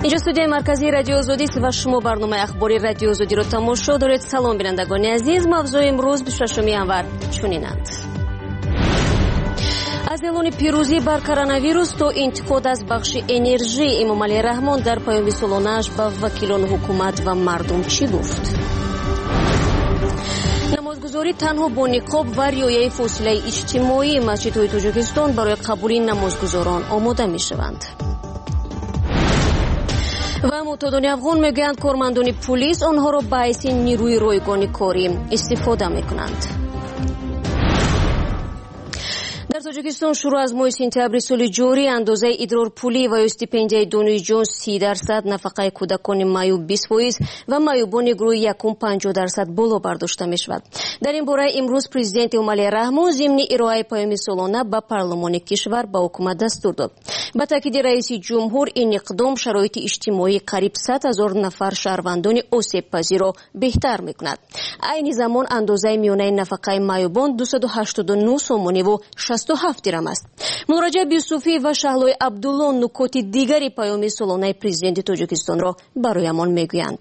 اینجا استودیوی مرکزی رادیو آزادی است و شما برنامه اخباری رادیو آزادی رو تماشا دارید. سلام بینندگان عزیز، موضوع امروز 26 انور چنینند: از اعلان پیروزی بر کرونا تا انتقاد از بخش انرژی، امامعلی رحمان در پیام سالانه‌اش به وکیلان حکومت و مردم چی گفت؟ نمازگزاری تنها با نقاب و رعایت فاصله اجتماعی، مسجدهای تاجیکستان برای قبول نمازگزاران آماده می شوند. و معتادان افغان میگویند کارمندان پلیس آنها را به حیث نیروی رایگان کاری استفاده میکنند. در تاجیکستان شروع از ماه سپتامبر سال جاری اندازه ادرار پولی و استیپندیای دانشجویان 30%، نفقه کودکان مایو 20% و مایوبان گروه یکم 50% بالا برداشته می شود. در این باره امروز پرزیدنت امامعلی رحمان ضمن ارائه پیام سالانه به پارلمان کشور به حکومت دستور داد. با تاکید رئیس جمهور این اقدام شرایط اجتماعی قریب 100,000 نفر شهروندان آسیب پذیر را بهتر می کند. عین زمان اندازه میانه نفقه مایوبان 289 سومانی و 67 درم است. مراجع بیوسوفی و شهلای عبدالله نکات دیگری پیام سالانه پرزیدنت تاجیکستان را برایمان میگویند.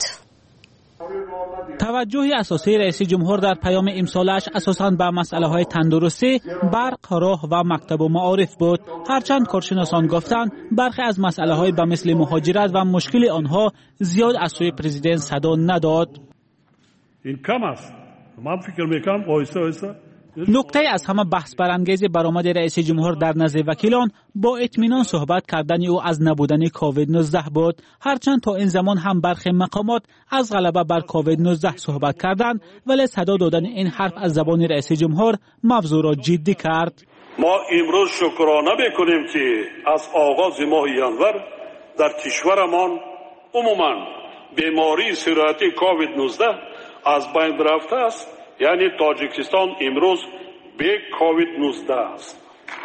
توجه اساسی رئیس جمهور در پیام امسالش اساساً به مسئله های تندرستی، برق، راه و مکتب و معارف بود. هرچند کارشناسان گفتند برخی از مسئله های به مثل مهاجرت و مشکل آنها زیاد از سوی پرزیدنت صدا نداد. این کم است. من فکر میکنم آهسته نکته از همه بحث برانگیز برآمد رئیس جمهور در نزد وکیلان با اطمینان صحبت کردن او از نبودن کووید 19 بود. هرچند تا این زمان هم برخی مقامات از غلبه بر کووید 19 صحبت کردند، ولی صدا دادن این حرف از زبان رئیس جمهور موضوع را جدی کرد. ما امروز شکرانه میکنیم که از آغاز ماه ینور در کشورمان عموما بیماری سرایت کووید 19 از بین رفته است. یعنی تاجیکستان امروز به کووید 19 است.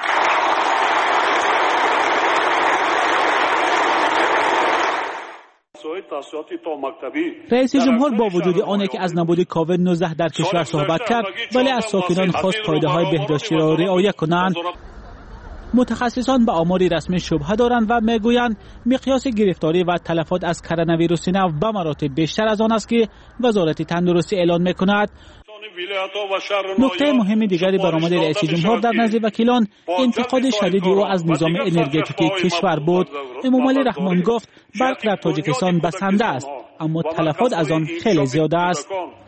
رئیس جمهور با وجود آنکه که از نبود کووید 19 در کشور صحبت کرد، ولی از ساکنان خواست قاعده‌های بهداشتی را رعایت کنند. متخصصان به آمار رسمی شبهه دارند و میگویند مقیاس گرفتاری و تلفات از کرونا ویروس نو به مراتب بیشتر از آن است که وزارت تندرستی اعلان میکند. نکته مهم دیگری برآمد رئیس جمهور در نزد وکیلان انتقاد شدید او از نظام انرژتیکی کشور بود. امامعلی رحمان گفت برق در تاجیکستان بسنده است، اما تلفات از آن خیلی زیاد است.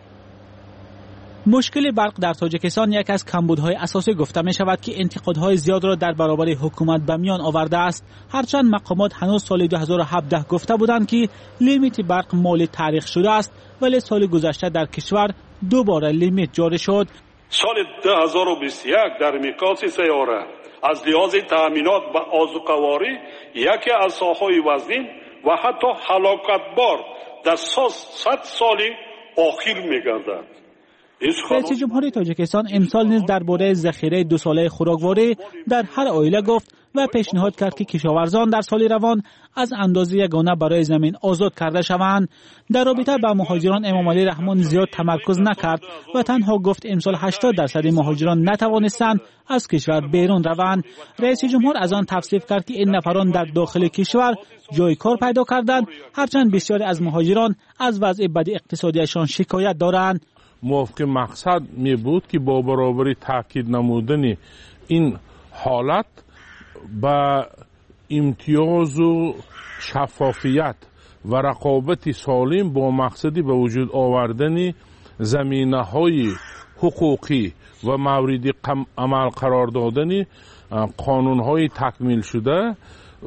مشکل برق در تاجیکستان یک از کمبودهای اساسی گفته می شود که انتقادهای زیاد را در برابر حکومت به میان آورده است. هرچند مقامات هنوز سال 2017 گفته بودند که لیمیت برق مالی تعریف شده است، ولی سال گذشته در کشور دوباره لیمیت جاری شد. سال 2021 در مقیاس سیاره از لحاظ تأمینات و آذوقه‌واری یکی از ساحه‌های وزین و حتی هلاکتبار در 100 سال اخیر می‌گردد. رئیس جمهور تاجیکستان امسال نیز درباره ذخیره 2 ساله خوراکواری در هر عائله گفت و پیشنهاد کرد که کشاورزان در سال روان از اندازه یگانه برای زمین آزاد کرده شوند. در رابطه با مهاجران امامعلی رحمان زیاد تمرکز نکرد و تنها گفت امسال 80% مهاجران نتوانستند از کشور بیرون روند. رئیس جمهور از آن تفسیر کرد که این نفران در داخل کشور جای کار پیدا کردند، هرچند بسیاری از مهاجران از وضع بد اقتصادیشان شکایت دارند. موافق مقصد می بود که با برابری تاکید نمودن این حالت با امتیاز و شفافیت و رقابت سالم با مقصدی به وجود آوردن زمینه‌های حقوقی و موردی عمل قرار دادن قانون‌های تکمیل شده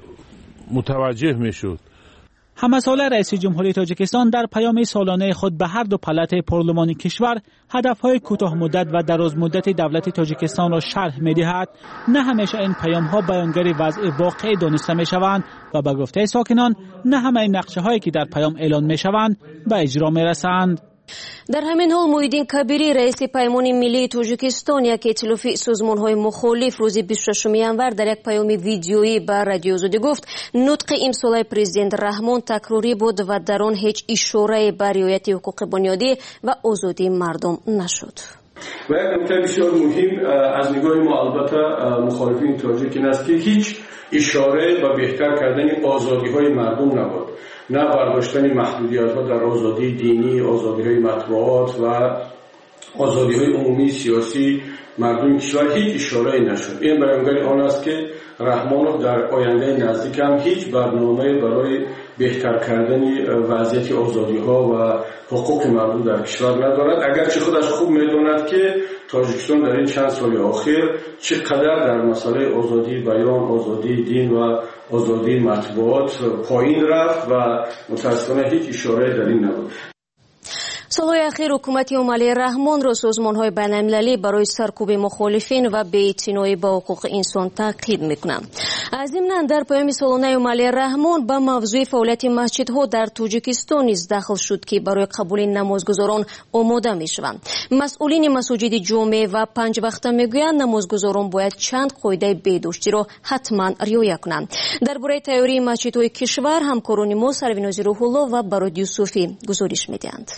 متوجه می شد. همساله رئیس جمهوری تاجیکستان در پیام سالانه خود به هر دو پالات پارلمانی کشور هدفهای کوتاه مدت و دراز مدت دولت تاجیکستان را شرح می‌دهد. نه همیشه این پیام‌ها بیانگر وضع واقعی دانسته می‌شوند و به گفته ساکنان نه همه نقشه‌هایی که در پیام اعلان می‌شوند به اجرا می‌رسند. در همین حال محیدین کبیری رئیس پیمان ملی تاجیکستان یک ائتلاف سازمان‌های مخالف روز 26 انور در یک پیام ویدیویی به رادیو آزادی گفت نطق امسال پرزیدنت رحمان تکراری بود و در آن هیچ اشاره به رعایت حقوق بنیادی و آزادی مردم نشد. و یک نکته بسیار مهم از نگاه ما البته مخالفین تاجیک این است که هیچ اشاره به بهتر کردن آزادی‌های مردم نبود. نه برداشتن محدودیت‌ها در آزادی دینی، آزادی‌های مطبوعات و آزادی‌های عمومی سیاسی مردم کشور هیچ اشاره‌ای نشد. این بیانگر آن است که رحمانوف در آینده نزدیک هم هیچ برنامه برای بهتر کردن وضعیت آزادی‌ها و حقوق مردم در کشور ندارد، اگرچه خودش خوب می‌داند که تاجیکستان در این چند سال اخیر چقدر در مسئله آزادی بیان، آزادی دین و آزادی مطبوعات پایین رفت و متأسفانه هیچ اشاره در این نبود. سالهای اخیر حکومت امالی رحمان را سازمان‌های بین‌المللی برای سرکوب مخالفین و بی‌اعتنایی با حقوق انسان تاکید می‌کنند. از ضمن در پیام سالانه امالی رحمان به موضوع فعالیت مسجدها در تاجیکستان نیز داخل شد که برای قبول نمازگزاران آماده می‌شوند. مسئولین مساجد جمعه و 5 وقته میگویند نمازگزاران باید چند قاعده بهداشتی را حتما رعایت کنند. درباره تیاری مسجدهای کشور همکاران ما سرویناز روح الله و براد یوسفی گزارش می‌دهند.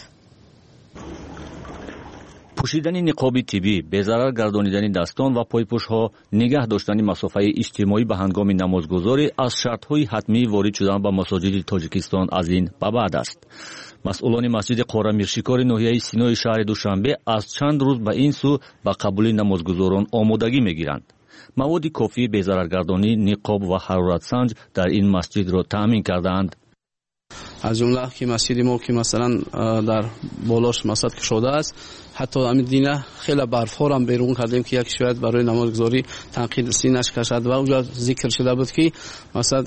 پوشیدن نقاب طبی، بی‌ضرر گردانیدن دستان و پایپوش‌ها، نگه داشتن مسافه اجتماعی به هنگام نمازگزاری از شرط‌های حتمی وارد شدن به مساجد تاجیکستان از این به بعد است. مسئولان مسجد قاره میرشکار ناحیه سینای شهر دوشنبه از چند روز به این سو به قبول نمازگزاران آمادگی می‌گیرند. مواد کافی بی‌ضررگردانی، نقاب و حرارت سنج در این مسجد را تامین کردند. از جمله که مسجد ما که مثلا در بالاش مسجد کشوده است، حتی همین دینه خیلی برف‌ها هم بیرون کردیم که یک شاید برای نمازگزاری تنقید سینش کشد و اونجا ذکر شده بود که مثلا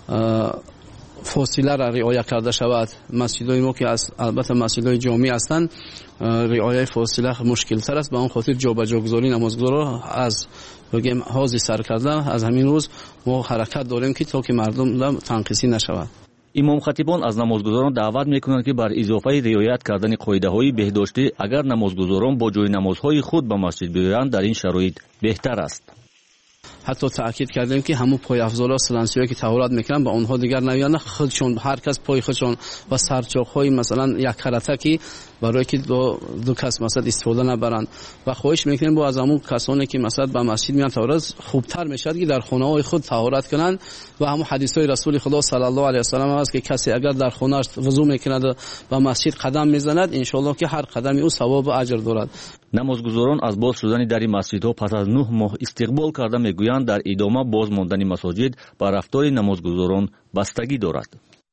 فاصله را رعایت کرده شود. مسجدهای ما که البته مسجدهای جامع هستند، رعایت فاصله مشکل تر است، به اون خاطر جابجاگذاری نمازگزارا از بگیم حاضر سر کرده. از همین روز ما حرکت داریم که تا که مردم تنقیسی نشود. امام خطیبان از نمازگزاران دعوت میکنند که بر اضافه رعایت کردن قاعده‌های بهداشتی اگر نمازگزاران با جای نمازهای خود به مسجد بیایند در این شرایط بهتر است. حتی تاکید کردیم که همون پای افضالا سلنسیایی که طهارت میکنن با اونها دیگر نیایند، خودشون هر کس پای خودشون و سرچاخهای مثلا یک کرتکی برای که دو کس مثلا استفاده نبرند و خواهش میکنیم با از همون کسانی که مثلا به مسجد میان طهارت خوبتر میشد که در خانه های خود طهارت کنند و همون حدیث های رسول خدا صلی الله علیه و سلم است که کسی اگر در خانه‌اش وضو میکند و به مسجد قدم میزند ان شاء الله که هر قدمی او ثواب و اجر دارد. نمازگزاران از باز شدن در مسجدها پس از 9 ماه استقبال کرده میگویند در ادامه باز ماندن مساجد با رفتار نمازگزاران بستگی دارد.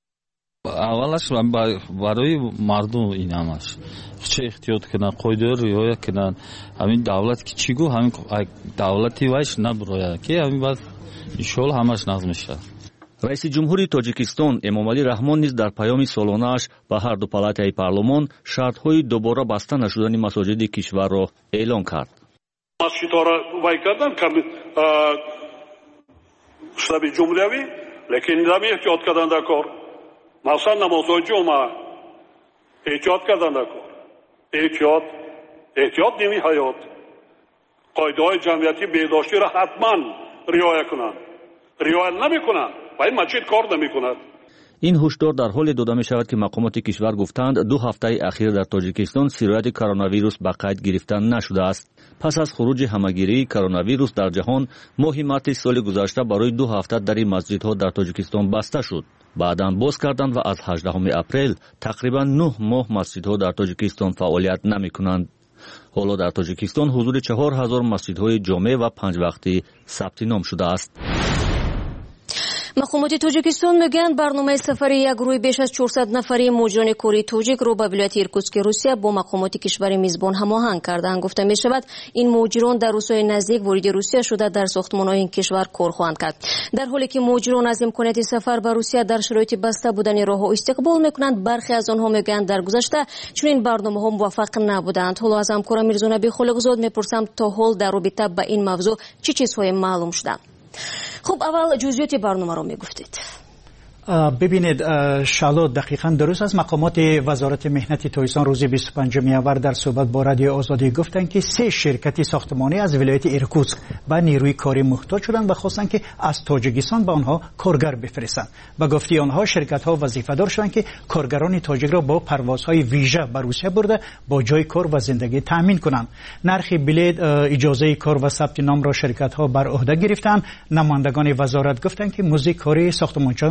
اولش برای مردم این همش چه احتیاط کنن، قاعده رعایت کنن. همین دولت که چی گفت، همین دولتی وایش نبرای که همین بعد ان شاء الله همش نظم میشه. رئیس جمهوری تاجیکستان امامعلی رحمان نیز در پیام سالانه‌اش به هر دو پالاتای پارلمان شرط‌های دوباره بسته نشدن مساجد کشور را اعلام کرد. مسجدها را وای کردن شب جمهوری، لیکن نمی احتیاط کردن در کار. مثلا نمازهای جمعه احتیاط کردن در کار. احتیاط نیمی حیات. قاعده های جمعیتی بهداشتی را حتما رعایت کنند. رعایت نمی کنند و این مسجد کار نمی کند. این هشدار در حال داده می شود که مقامات کشور گفتند 2 هفته اخیر در تاجیکستان سرایت کرونا ویروس به قید گرفتن نشده است. پس از خروج همهگیری کرونا ویروس در جهان، ماه مارس سال گذشته برای 2 هفته در این مسجدها در تاجیکستان بسته شد. بعداً باز کردند و از 18 اپریل تقریبا 9 ماه مسجدها در تاجیکستان فعالیت نمی کنند. حالا در تاجیکستان حضور 4000 مسجدهای جامع و 5 وقتی ثبت نام شده است. مقامات تاجیکستان میگن برنامه سفر یک گروه بیش از 400 نفری مهاجران کره تاجیک رو به ولایت ایرکوتسک روسیه با مقامات کشور میزبان هماهنگ کردند. گفته می شود این مهاجران در روزهای نزدیک وارد روسیه شده در ساختمان‌های این کشور کار خواهند کرد. در حالی که مهاجران از امکانات سفر به روسیه در شرایط بسته بودن راه‌ها استقبال میکنند، برخی از آنها میگن در گذشته چنین برنامه‌ها موفق نبودند. حالا از همکارم میرزا نبی خالقزاد میپرسم تا حال در رابطه با این موضوع چه چیزهای معلوم شده؟ خب اول جزئیات برنامه رو میگفتید. ببینید شالو دقیقاً درست از مقامات وزارت مهنت تاجیکستان روز 25 میانور در صحبت با رادیو آزادی گفتند که 3 شرکت ساختمانی از ولایت ایرکوتسک به نیروی کاری محتاج شدند و خواستند که از تاجیکستان به آنها کارگر بفرستند. به گفته آنها شرکت‌ها وظیفه‌دار شدند که کارگران تاجیک را با پروازهای ویژه به روسیه برده با جای کار و زندگی تامین کنند. نرخ بلیط، اجازه کار و ثبت نام را شرکت‌ها بر عهده گرفتند. نمایندگان وزارت گفتند که مزد کاری ساختمانچیان را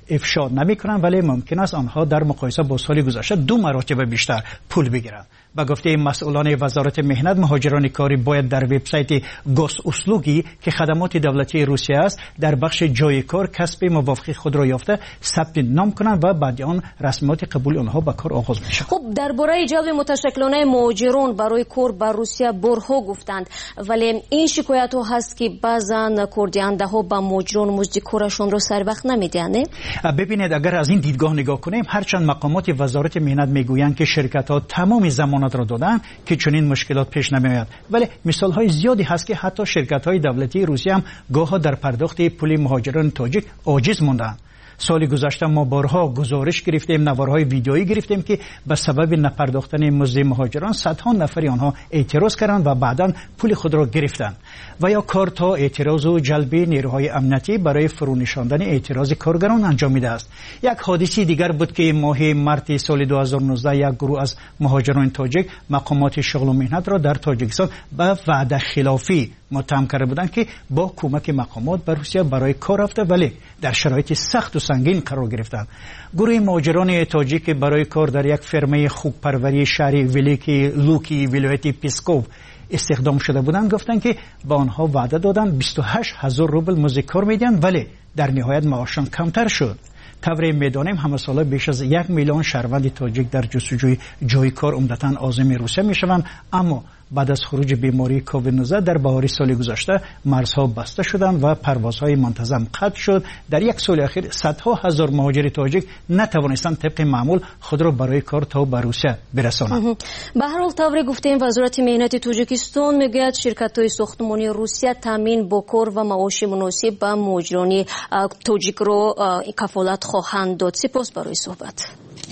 افشا نمیکنند، ولی ممکن است آنها در مقایسه با سال گذشته 2 مرتبه بیشتر پول بگیرند. به گفته مسئولان وزارت مهنت، مهاجران کاری باید در وبسایت گوس اسلوگی که خدمات دولتی روسیه است در بخش جای کار کسب موافقت خود را یافته ثبت نام کنند و بعد آن رسمیت قبول آنها به کار آغاز میشه. خب درباره جلب متشکلانه مهاجران برای کار بر روسیه برها گفتند، ولی این شکایت ها هست که بعضا کردینده ها به مهاجران مزد کارشون رو سر وقت نمیدهند. ببینید، اگر از این دیدگاه نگاه کنیم، هرچند مقامات وزارت مهنت میگویند که شرکت ها تمام ضمانت را دادن که چنین مشکلات پیش نمیآید، ولی مثال های زیادی هست که حتی شرکت های دولتی روسیه هم گاه در پرداخت پول مهاجران تاجیک عاجز موندند. سال گذشته ما بارها گزارش گرفتیم، نوارهای ویدیویی گرفتیم که به سبب نپرداختن مزد مهاجران صدها نفری آنها اعتراض کردند و بعداً پول خود را گرفتند. و یا کار تا اعتراض و جلب نیروهای امنیتی برای فرونشاندن اعتراض کارگران انجامیده است. یک حادثه دیگر بود که ماه مارت سال 2019 یک گروه از مهاجران تاجیک مقامات شغل و مهنت را در تاجیکستان به وعده خلافی متهم کرده بودند که با کمک مقامات به روسیه برای کار رفته، ولی در شرایط سخت و سنگین قرار گرفتند. گروه مهاجران تاجیک برای کار در یک فرمه خوک پروری شهر ولیکی لوکی ولایت پیسکوف استخدام شده بودند. گفتند که با آنها وعده دادند 28,000 روبل مزد کار میدن، ولی در نهایت معاششان کمتر شد. طوری میدانیم همه ساله بیش از 1 میلیون شهروند تاجیک در جستجوی جای کار عمدتاً عازم روسیه میشوند، اما بعد از خروج بیماری کووید 19 در بهار سال گذشته مرزها بسته شدند و پروازهای منتظم قطع شد. در یک سال اخیر صدها هزار مهاجر تاجیک نتوانستند طبق معمول خود را برای کار تا به روسیه برسانند. به هر حال طوری گفتیم وزارت مهنت تاجیکستان میگوید شرکت‌های ساختمانی روسیه تامین با کار و معاش مناسب به مهاجران تاجیک را کفالت خواهند داد. سپاس برای صحبت.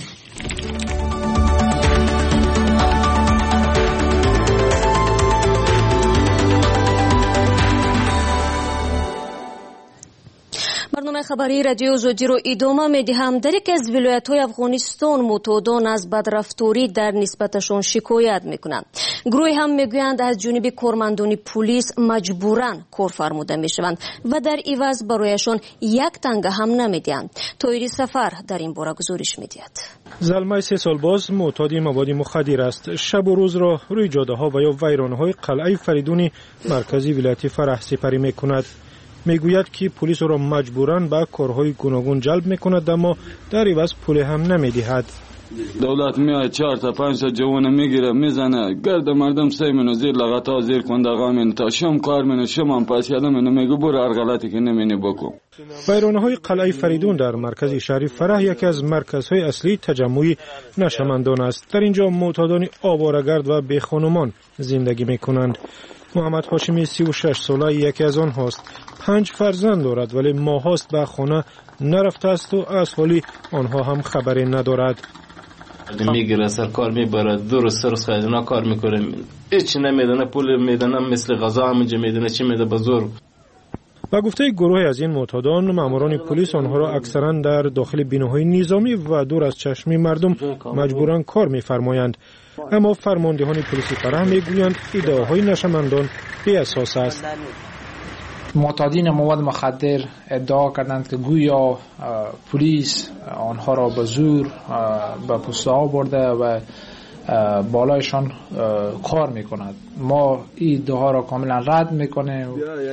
برنامه خبری رادیو آزادی رو ادامه می‌دهم. در یکی از ولایت‌های افغانستان معتادان از بدرفتاری در نسبتشان شکایت می‌کنند. گروهی هم می‌گویند از جانب کارمندان پلیس مجبوراً کار فرموده می‌شوند و در عوض برایشان 1 تنگه هم نمی‌دهند. طاهری سفر در این باره گزارش می‌دهد. زلمه 3 سال باز معتاد مواد مخدر است. شب و روز را روی جاده‌ها و یا ویرانه‌های قلعه فریدون مرکزی ولایت فرح سپری می‌کند. میگوید که پلیس را مجبوراً به کارهای گوناگون جلب میکند، اما در عوض پول هم نمیدهد. دولت میاد 4 تا 5 تا جوان میگیره میزنه، گرد مردم سیمونو زیر لغتا زیر کندغا مینه تا شم کار مینه شم پس یادم میگه برو هر غلطی که نمینه بکن. ویرانه‌های قلعه فریدون در مرکز شهر فرح یکی از مرکزهای اصلی تجمع نشمندان است. در اینجا معتادان آواره‌گرد و بی‌خانمان زندگی میکنند. محمد هاشمی 36 ساله یکی از آنهاست. 5 فرزند دارد ولی ماهاست به خانه نرفته است و از حالی آنها هم خبری ندارد. میگیره سرکار میبره درست خیلینا کار میکنه، هیچ نمیدونه، پول میدونه مثل غذا همینجا میدونه چی میده بزرگ. با گفته گروه از این معتادان، ماموران پلیس آنها را اکثرا در داخل بیناهای نظامی و دور از چشم مردم مجبورا کار میفرمایند. اما فرماندهان پلیس فرح میگویند ادعاهای نشمندان بی اساس است. معتادین مواد مخدر ادعا کردند که گویا پلیس آنها را به زور به پوسته ها برده و بالایشان کار میکند. ما این ادعا را کاملا رد میکنیم.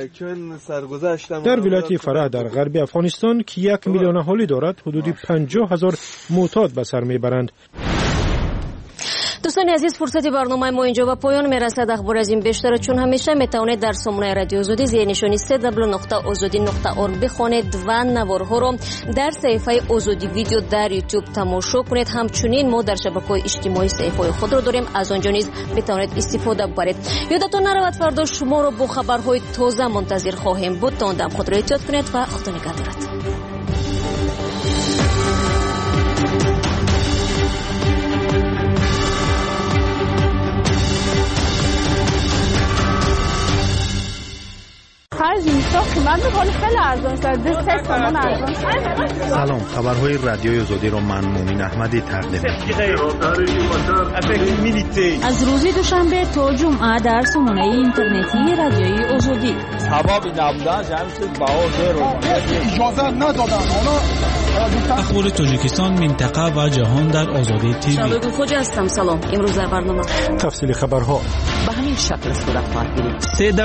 در ولایت فرح در غرب افغانستان که 1 میلیون اهالی دارد، حدود 50,000 معتاد به سر میبرند. دوستان عزیز، فرصت برنامه ما اینجا به پایان میرسد. اخبار از این بیشتر چون همیشه میتوانید در سامانه رادیو آزادی زیر نشانی www.azadi.org بخوانید و نوارها را در صفحه آزادی ویدیو در یوتیوب تماشا کنید. همچنین ما در شبکه‌های اجتماعی صفحه خود را داریم، از آنجا نیز میتوانید استفاده ببرید. یادتان نرود فردا شما را با خبرهای تازه منتظر خواهیم بود. تا آن دم خود را احتیاط کنید و خدا نگهدارت. خرج نیست، قیمت میکنه خیلی ارزان شده، 3 تومن ارزان شده. سلام، خبرهای رادیوی آزادی را من مومین احمدی تقدیم می‌کنم. از روز دوشنبه تا جمعه در سامانه اینترنتی رادیوی آزادی. سبب نبودن جمعیت بهادر اجازه ندادن. اخبار تاجیکستان، منطقه و جهان در آزادی تیوی. شباب خوش هستم. سلام. امروز در برنامه تفصیل خبرها به همین شکل صورت خواهد گرفت.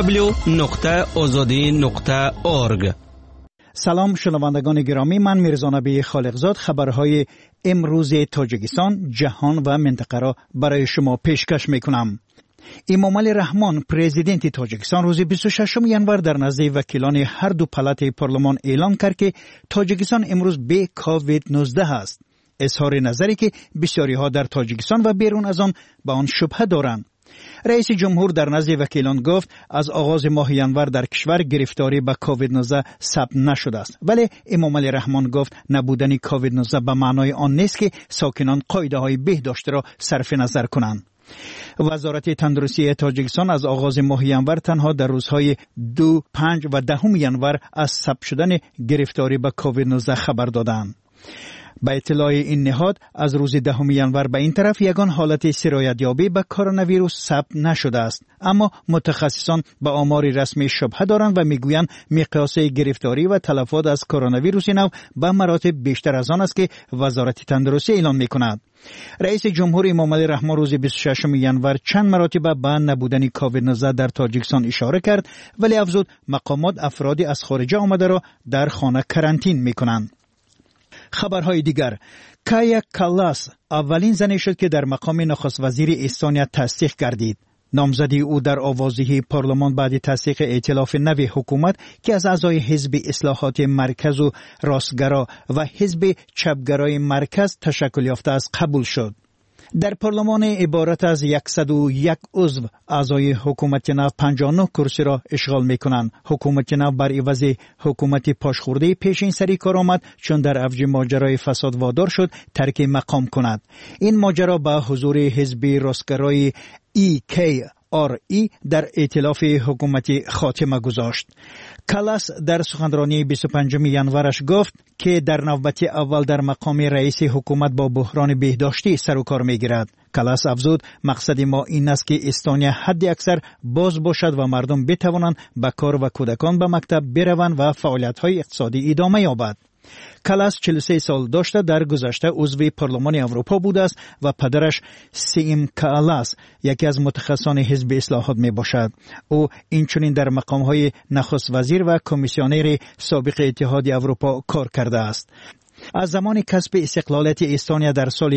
www.azadi.org. سلام شنوندگان گرامی، من میرزا نبی خالقزاد خبرهای امروز تاجیکستان، جهان و منطقه را برای شما پیشکش میکنم. امامعلی رحمان پرزیدنت تاجیکستان روز 26 ژانویه در نزد وکیلان هر دو پالات پارلمان اعلام کرد که تاجیکستان امروز به کووید 19 است. اظهار نظری که بسیاری ها در تاجیکستان و بیرون از آن به آن شبهه دارند. رئیس جمهور در نزد وکیلان گفت از آغاز ماه ژانویه در کشور گرفتاری به کووید 19 ثبت نشده است، ولی امامعلی رحمان گفت نبودن کووید 19 به معنای آن نیست که ساکنان قاعده های بهداشت را صرف نظر کنند. وزارت تندرستی تاجیکستان از آغاز ماه ژانویه تنها در روزهای 2، 5 و 10 ژانویه از ثبت شدن گرفتاری به کووید 19 خبر دادند. به اطلاع این نهاد از روز 10 ژانویه به این طرف یگان حالت سرایت یابی به کرونا ویروس ثبت نشده است، اما متخصصان به آمار رسمی شبهه دارند و میگویند مقیاس گرفتاری و تلفات از کرونا ویروس نو به مراتب بیشتر از آن است که وزارت تندرستی اعلام میکند. رئیس جمهور امامعلی رحمان روز 26 ژانویه چند مرتبه به نبودن کووید 19 در تاجیکستان اشاره کرد، ولی افزود مقامات افرادی از خارج آمده را در خانه کرانتین میکنند. خبرهای دیگر، کایا کالاس اولین زنی شد که در مقام نخست وزیر استونیا تصدیق گردید. نامزدی او در آوازی پارلمان بعد تصدیق ائتلاف نوی حکومت که از اعضای حزب اصلاحات مرکز و راستگرا و حزب چپگرای مرکز تشکل یافته است قبول شد. در پارلمان عبارت از 101 عضو اعضای حکومت نو 59 کرسی را اشغال میکنند. حکومت نو بر عوض حکومت پاشخورده پیشین سری کار آمد چون در اوج ماجرای فساد وادار شد ترک مقام کند. این ماجرا با حضور حزب راستگرای EKRE در ائتلاف حکومتی خاتمه گذاشت. کالاس در سخنرانی 25 ژانویه‌اش گفت که در نوبت اول در مقام رئیس حکومت با بحران بهداشتی سر و کار میگیرد. کالاس افزود مقصد ما این است که استونیا حد اکثر باز باشد و مردم بتوانند به کار و کودکان به مکتب بروند و فعالیت‌های اقتصادی ادامه یابد. کالاس 43 سال داشته در گذشته عضو پارلمان اروپا بوده است و پدرش سیم کالاس یکی از متخصصان حزب اصلاحات می باشد. او اینچنین در مقام‌های نخست وزیر و کمیسیونر سابق اتحاد اروپا کار کرده است. از زمان کسب استقلالیت استونیا در سال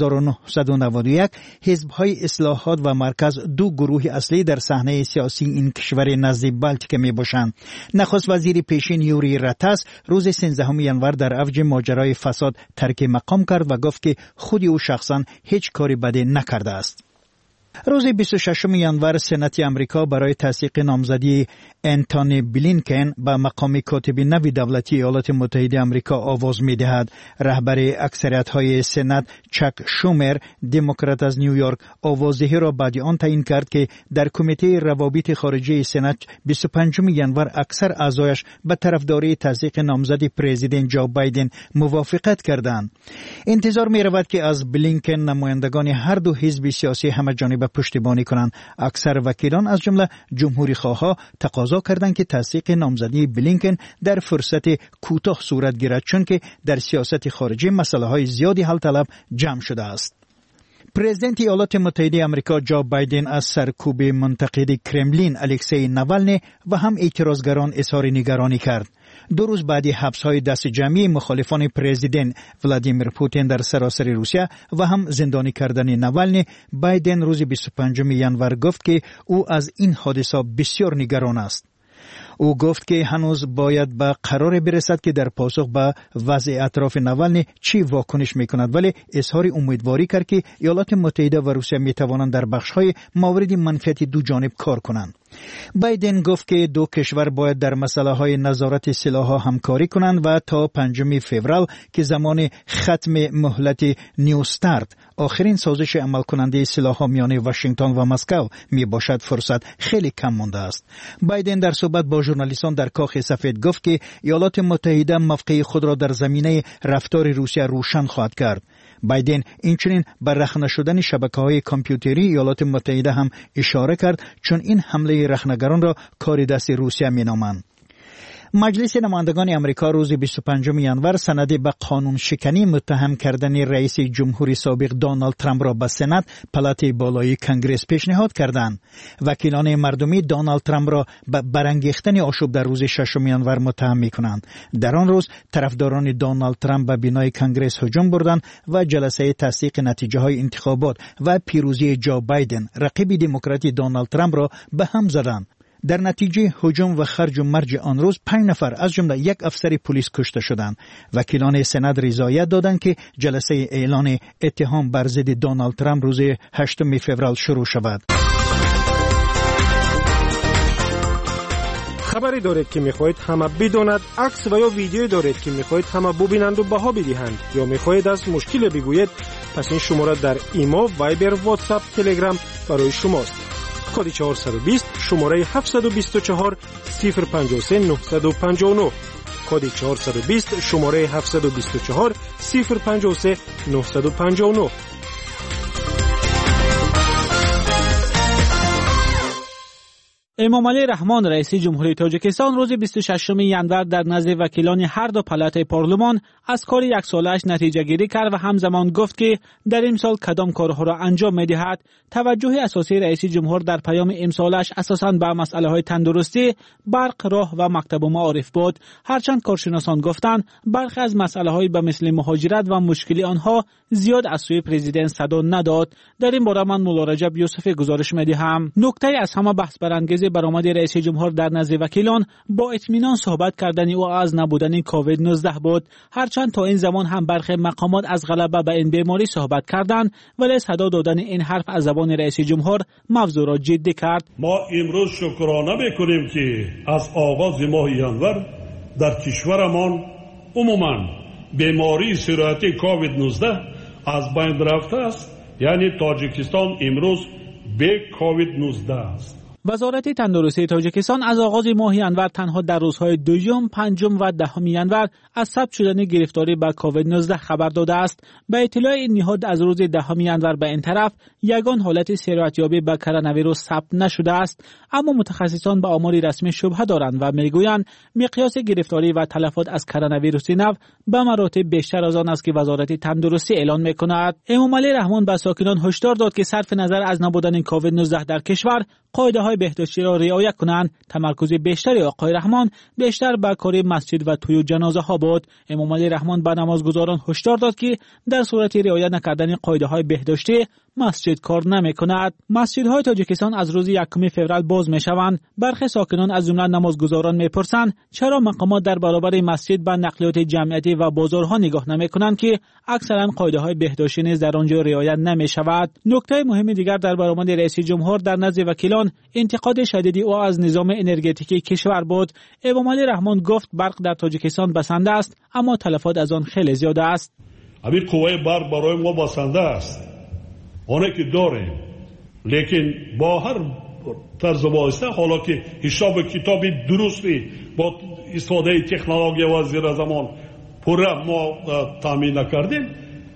1991 حزب‌های اصلاحات و مرکز دو گروه اصلی در صحنه سیاسی این کشور نزد بالتیک میباشند. نخست وزیر پیشین یوری راتاس روز 13 ژانویه در اوج ماجرای فساد ترک مقام کرد و گفت که خود او شخصا هیچ کاری بدی نکرده است. روز 26 ژانویه سنات امریکا برای تصدیق نامزدی انتونی بلینکن به مقام کاتب نوی دولتی ایالات متحده آمریکا آواز می‌دهد. رهبر اکثریت‌های سنات چک شومر دموکرات از نیویورک آوازدهی را بعد آن تعیین کرد که در کمیته روابط خارجی سنات 25 ژانویه اکثر اعضایش به طرفداری تصدیق نامزد پرزیدنت جو بایدن موافقت کردند. انتظار می‌رود که از بلینکن نمایندگان هر دو حزب سیاسی همه‌جانبه پشتیبانی کنند. اکثر وکیلان از جمله جمهوری خواها تقاضا کردند که تصدیق نامزدی بلینکن در فرصت کوتاه صورت گیرد چون که در سیاست خارجی مسائل زیادی حل طلب جمع شده است. پرزیدنت ایالات متحده آمریکا جو بایدن از سرکوب منتقد کرملین الکسی ناوالنی و هم اعتراضگران اظهار نگرانی کرد. 2 روز بعد حبس‌های دست جمعی مخالفان پرزیدنت ولادیمیر پوتین در سراسر روسیه و هم زندانی کردن ناوالنی، بایدن روز 25 ژانویه گفت که او از این حادثه بسیار نگران است. او گفت که هنوز باید به قرار برسد که در پاسخ به وضع اطراف ناوالنی چی واکنش میکند، ولی اظهار امیدواری کرد که ایالات متحده و روسیه میتوانند در بخش‌های مورد منفعت دو جانب کار کنند. بایدن گفت که دو کشور باید در مسائل نظارت سلاح‌ها همکاری کنند و تا 5 فوریه که زمان ختم مهلت نیو استارت آخرین سازش عمل کننده سلاح‌ها میان واشنگتن و مسکو می باشد فرصت خیلی کم مانده است. بایدن در صحبت با ژورنالیستان در کاخ سفید گفت که ایالات متحده موقع خود را در زمینه رفتار روسیه روشن خواهد کرد. بایدن اینچنین بر رخنه شدن شبکه‌های کامپیوتری ایالات متحده هم اشاره کرد چون این حمله رخنه‌گران را کار دست روسیه می‌نامند. مجلس نمایندگان امریکا روز 25 ژانویه سند به قانون شکنی متهم کردن رئیس جمهوری سابق دونالد ترامپ را به سنات پلات بالای کنگره پیشنهاد کردند. وکیلان مردمی دونالد ترامپ را به برانگیختن آشوب در روز 6 ژانویه متهم می‌کنند. در آن روز طرفداران دونالد ترامپ به بنای کنگره هجوم بردند و جلسه تصدیق نتیجه‌های انتخابات و پیروزی جو بایدن رقیب دموکراتی دونالد ترامپ را به هم زدند. در نتیجه هجوم و خرج و مرج آن روز 5 نفر از جمله یک افسر پلیس کشته شدند. وکیلان سند رضایت دادند که جلسه اعلان اتهام بر ضد دونالد ترامپ روز 8 فوریه شروع شود. خبری دارید که میخواهید همه بداند، عکس و یا ویدیویی دارید که میخواهید همه ببینند و بها بدهند یا میخواهید از مشکل بگویید، پس این شماره در ایما، وایبر، واتساپ، تلگرام برای شماست. کد 420 شماره 724 053 959 کد 420 شماره 724 053 959. امامعلی رحمان رئیس جمهوری تاجیکستان روز 26 ژانویه در نزد وکیلان هر دو پلات پارلمان از کار یک سالش نتیجه گیری کرد و همزمان گفت که در امسال کدام کارها را انجام می‌دهد. توجه اساسی رئیس جمهور در پیام امسالش اساساً به مسائل‌های تندرستی، برق، راه و مکتب و معارف بود. هرچند کارشناسان گفتند برخی از مسائل‌های به مثل مهاجرت و مشکلی آنها زیاد از سوی پرزیدنت صدا نداد. در این باره من مولا رجب یوسفی گزارش می‌دهم. نکته از همه بحث برانگیز برآمد رئیس جمهور در نزد وکیلان با اطمینان صحبت کردن او از نبودن کووید 19 بود. هرچند تا این زمان هم برخی مقامات از غلبه به این بیماری صحبت کردند، ولی صدا دادن این حرف از زبان رئیس جمهور موضوع را جدی کرد. ما امروز شکرانه می‌کنیم که از آغاز ماه ژانویه در کشورمان عموما بیماری سرایت کووید 19 از بین رفته است. یعنی تاجیکستان امروز به کووید 19 است. وزارت تندرستی تاجیکستان از آغاز ماه ژانویه تنها در روزهای 2، 5 و 10 ژانویه از ثبت شدن گرفتاری به کووید 19 خبر داده است. به اطلاع این نهاد از روز 10 ژانویه به این طرف یگان حالت سرایتیابی به کرونا ویروس ثبت نشده است، اما متخصصان به آمار رسمی شبهه دارند و میگویند مقیاس گرفتاری و تلفات از کرونا ویروس نو به مراتب بیشتر از آن است که وزارت تندرستی اعلان میکند. امامعلی رحمان به ساکنان هشدار داد که صرف نظر از نبودن کووید 19 در کشور قاعده‌های بهداشتی را رعایت کنند. تمرکز بیشتری آقای رحمان بیشتر به کار مسجد و توی جنازه ها بود. امامعلی رحمان به نمازگزاران هشدار داد که در صورت رعایت نکردن قاعده‌های بهداشتی مسجد کار نمی‌کند. مسجدهای تاجیکستان از روز 1 فوریه باز می‌شوند. برخی ساکنان از جمله نمازگزاران می‌پرسند چرا مقامات در برابر مسجد به نقلیات جمعیتی و بازارها نگاه نمی‌کنند که اکثرا قاعده‌های بهداشتی نیز در آنجا رعایت نمی‌شود. نکته مهم دیگر در برآمد رئیس جمهور در نزد وکیلان انتقاد شدید او از نظام انرژتیکی کشور بود. امامعلی رحمان گفت برق در تاجیکستان بسنده است، اما تلفات از آن خیلی زیاد است. همین قوه برق برای ما بسنده است، آنه که داریم، لیکن با هر طرز واسطه حالا که حساب کتابی درستی با استفاده تکنولوژی و زیر زمان پورا ما تامین نکردیم،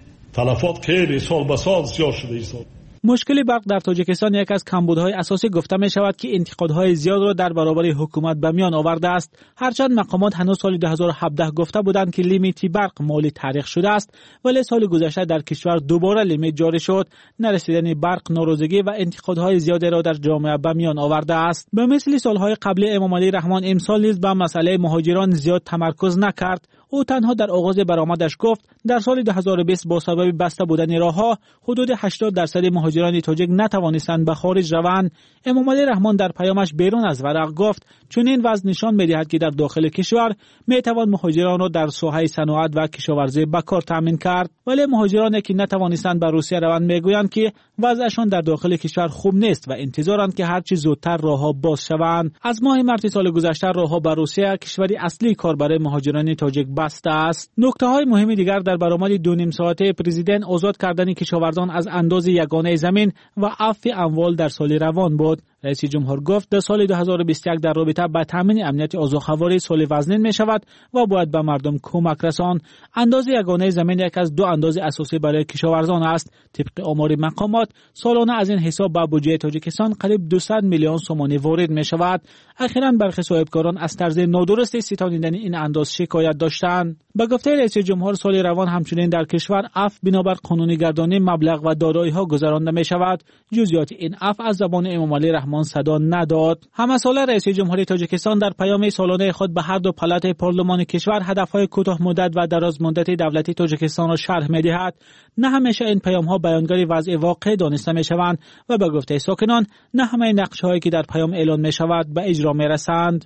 تلفات خیلی سال به سال زیاد شده است. مشکل برق در تاجیکستان یک از کمبودهای اساسی گفته می شود که انتقادهای زیاد را در برابر حکومت به میان آورده است. هرچند مقامات هنوز سال 2017 گفته بودند که لیمیت برق مالی تعریق شده است، ولی سال گذشته در کشور دوباره لیمیت جاری شد. نرسیدن برق ناراضگی و انتقادهای زیادی را در جامعه به میان آورده است. به مثل سالهای قبل امامعلی رحمان امسال نیز به مسئله مهاجران زیاد تمرکز نکرد. او تنها در آغاز برآمدش گفت در سال 2020 با سبب بسته بودن راهها حدود 80% مهاجران تاجیک نتوانستند به خارج روند. امامعلی رحمان در پیامش بیرون از ورق گفت چون این وضع نشان می‌دهد که در داخل کشور میتوان مهاجران را در ساحه صنعت و کشاورزی به کار تامین کرد، ولی مهاجرانی که نتوانستند به روسیه روند میگویند که وضعشان در داخل کشور خوب نیست و انتظارند که هرچی زودتر راهها باز شوند. از ماه مارس سال گذشته راهها به روسیه، کشوری اصلی کار برای مهاجران تاجیک بسته است. نکته‌های مهم دیگر در برآمد 2.5 ساعته پرزیدنت آزاد کردن کشاورزان از انداز یگانه زمین و عفو اموال در سال روان بود. رئیس جمهور گفت در سال 2021 در رابطه با تامین امنیت اوضاع سال وزنین می شود و باید به مردم کمک رساند. انداز یگانه زمین یک از 2 انداز اساسی برای کشاورزان است. طبق آمار مقامات سالانه از این حساب به بودجه تاجیکستان قریب 200 میلیون سومانی وارد می شود. اخیراً برخی صاحبکاران از طرز نادرست ستانیدن این انداز شکایت داشتند. به گفته رئیس جمهور سال روان همچنین در کشور عفو بنابر قانونی گردانی مبلغ و دارایی‌ها گذرانده می شود. جزئیات این عفو از زبان امام علی رحمان صدا نداد. همساله رئیس جمهوری تاجیکستان در پیام سالانه خود به هر دو پالات پارلمان کشور هدف‌های کوتاه مدت و دراز مدت دولتی تاجیکستان را شرح می‌دهد. نه همیشه این پیام‌ها بیانگر وضع واقع دانسته می‌شوند و به گفته ساکنان نه همه نقشه‌هایی که در پیام اعلان می‌شود به اجرا می‌رسند.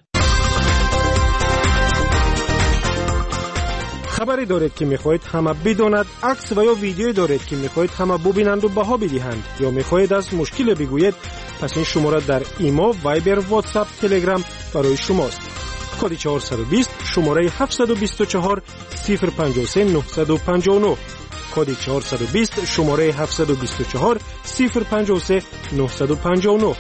خبری دارید که میخواهید همه بداند، عکس و یا ویدیویی دارید که میخواهید همه ببینند و بها بدهند، یا میخواهید از مشکل بگویید، پس این شماره در ایما، وایبر، واتساپ، تلگرام برای شماست. کد 420 شماره 724 053 959. کد 420 شماره 724 053 959.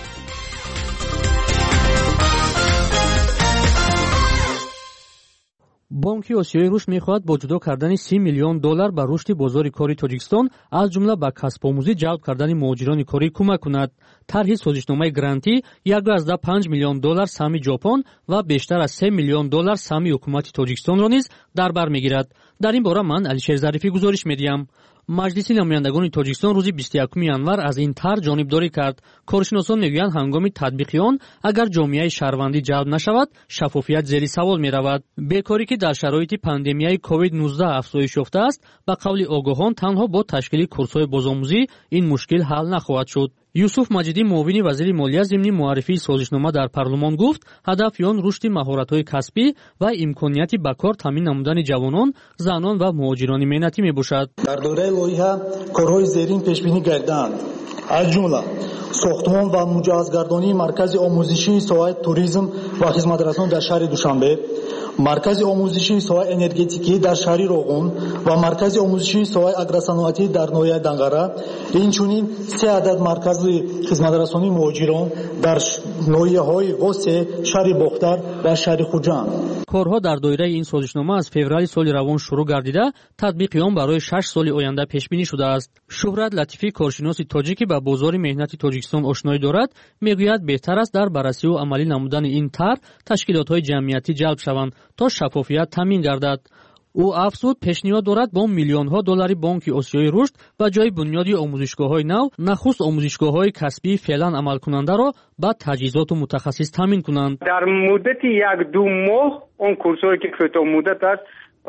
بانک آسیای رشد می‌خواهد با جدا کردن 30 میلیون دلار به رشد بازار کاری تاجیکستان از جمله به کسب آموزی جلب کردن مهاجران کاری کمک کند. طرح سازشنامه گرانتی 1.5 میلیون دلار سهمی ژاپن و بیشتر از 3 میلیون دلار سهمی حکومت تاجیکستان را نیز در بر می‌گیرد. در این باره من علیشیر ظریفی گزارش می‌دهم. مجلس نمایندگان تاجیکستان روز 21 ینور از این طرح جانبداری کرد. کارشناسان میگویند هنگام تطبیق آن اگر جامعه شهروندی جلب نشود شفافیت زیر سوال میرود. بیکاری که در شرایط پاندمیای کووید 19 افزایش یافته است، به قول آگاهان تنها با تشکیل کورس‌های بازآموزی این مشکل حل نخواهد شد. یوسف مجیدی معاون وزیر مالیه ضمن معرفی سازشنامه در پارلمان گفت هدف آن رشد مهارت‌های کسبی و امکانیت به کار تامین نمودن جوانان، زنان و مهاجران مهنتی میباشد. در دوره لایحه کارهای زیرین پیش بینی گردیدند، از جمله ساختمان و مجهزگردانی مرکز آموزشی ساحه توریسم و خدمترسان در شهر دوشنبه، مرکز آموزشی ساحه انرژتیکی در شهر روغون و مرکز آموزشی ساحه اگرصنعتی در ناحیه دنگره، اینچنین 3 عدد مرکز خدمترسانی مهاجران در ناحیه‌های قوسه، شهر باختر و شهر خوجند. کارها در دایره این سازشنامه از فوریه سال روان شروع گردیده، تطبیق آن برای 6 سال آینده پیش بینی شده است. شهرت لطیفی کارشناس تاجیکی با بازار مهنتی تاجیکستان آشنایی دارد، میگوید بهتر است در بررسی و عملی نمودن این طرح تشکیلات‌های جمعیتی جلب شوند تا شفافیت تامین گردد. او افزود پیشنهاد دارد با میلیون‌ها دلاری بانک آسیای رشد و جای بنیادی آموزشگاه‌های نو، نخست آموزشگاه‌های کسبی فعلا عمل کننده را با تجهیزات متخصص تامین کنند. در مدت 1-2 ماه اون کورس‌هایی که کوتاه مدت است